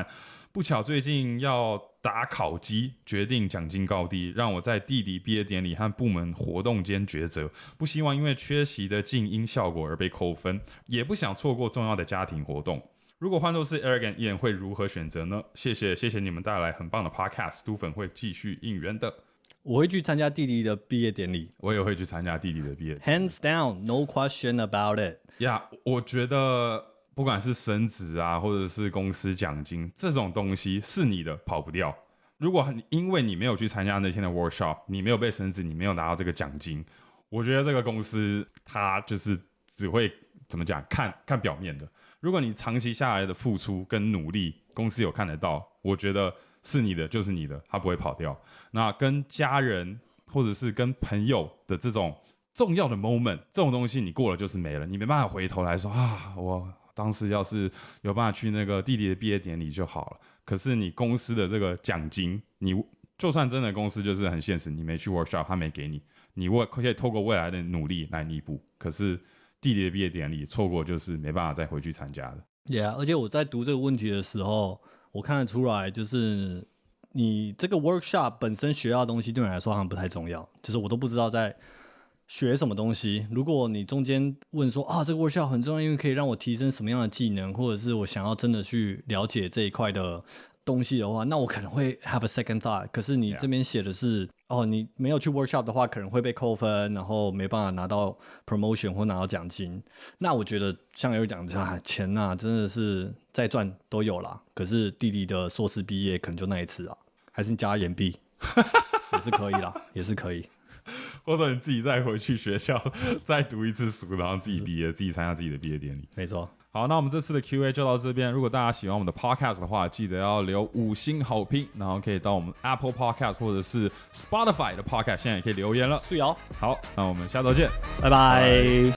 不巧最近要打考绩，决定奖金高低，让我在弟弟毕业典礼和部门活动间抉择。不希望因为缺席的静音效果而被扣分，也不想错过重要的家庭活动。如果换作是 Eric and Ian 会如何选择呢？谢谢谢谢你们带来很棒的 podcast， 都粉会继续应援的。 我会去参加弟弟的毕业典礼， 我也会去参加弟弟的毕业典礼 ，hands down, no question about it。 呀、yeah, 我觉得不管是升职啊，或者是公司奖金这种东西是你的，跑不掉。如果你因为你没有去参加那天的 workshop， 你没有被升职，你没有拿到这个奖金，我觉得这个公司它就是只会怎么讲，看看表面的。如果你长期下来的付出跟努力，公司有看得到，我觉得是你的就是你的，它不会跑掉。那跟家人或者是跟朋友的这种重要的 moment， 这种东西你过了就是没了，你没办法回头来说啊，我当时要是有办法去那个弟弟的毕业典礼就好了。可是你公司的这个奖金，你就算真的公司就是很现实，你没去 workshop， 他没给你，你可以透过未来的努力来弥补。可是弟弟的毕业典礼错过就是没办法再回去参加的。 Yeah， 而且我在读这个问题的时候，我看得出来，就是你这个 workshop 本身学到的东西对你来说好像不太重要，就是我都不知道在学什么东西。如果你中间问说啊，这个 workshop 很重要，因为可以让我提升什么样的技能，或者是我想要真的去了解这一块的东西的话，那我可能会 have a second thought。可是你这边写的是， yeah. 哦，你没有去 workshop 的话，可能会被扣分，然后没办法拿到 promotion 或拿到奖金。那我觉得像有讲的钱啊，真的是再赚都有啦。可是弟弟的硕士毕业可能就那一次啊，还是你加延毕也是可以啦，也是可以。 或者你自己再回去学校再读一次书，然后自己毕业，自己参加自己的毕业典礼。 没错。 好，那我们这次的 Q A 就到这边。如果大家喜欢我们的 podcast 的话，记得要留五星好评，然后可以到我们 Apple Podcast 或者是 Spotify 的 podcast， 现在也可以留言了。 注意哦。 好，那我们下周见， 拜拜。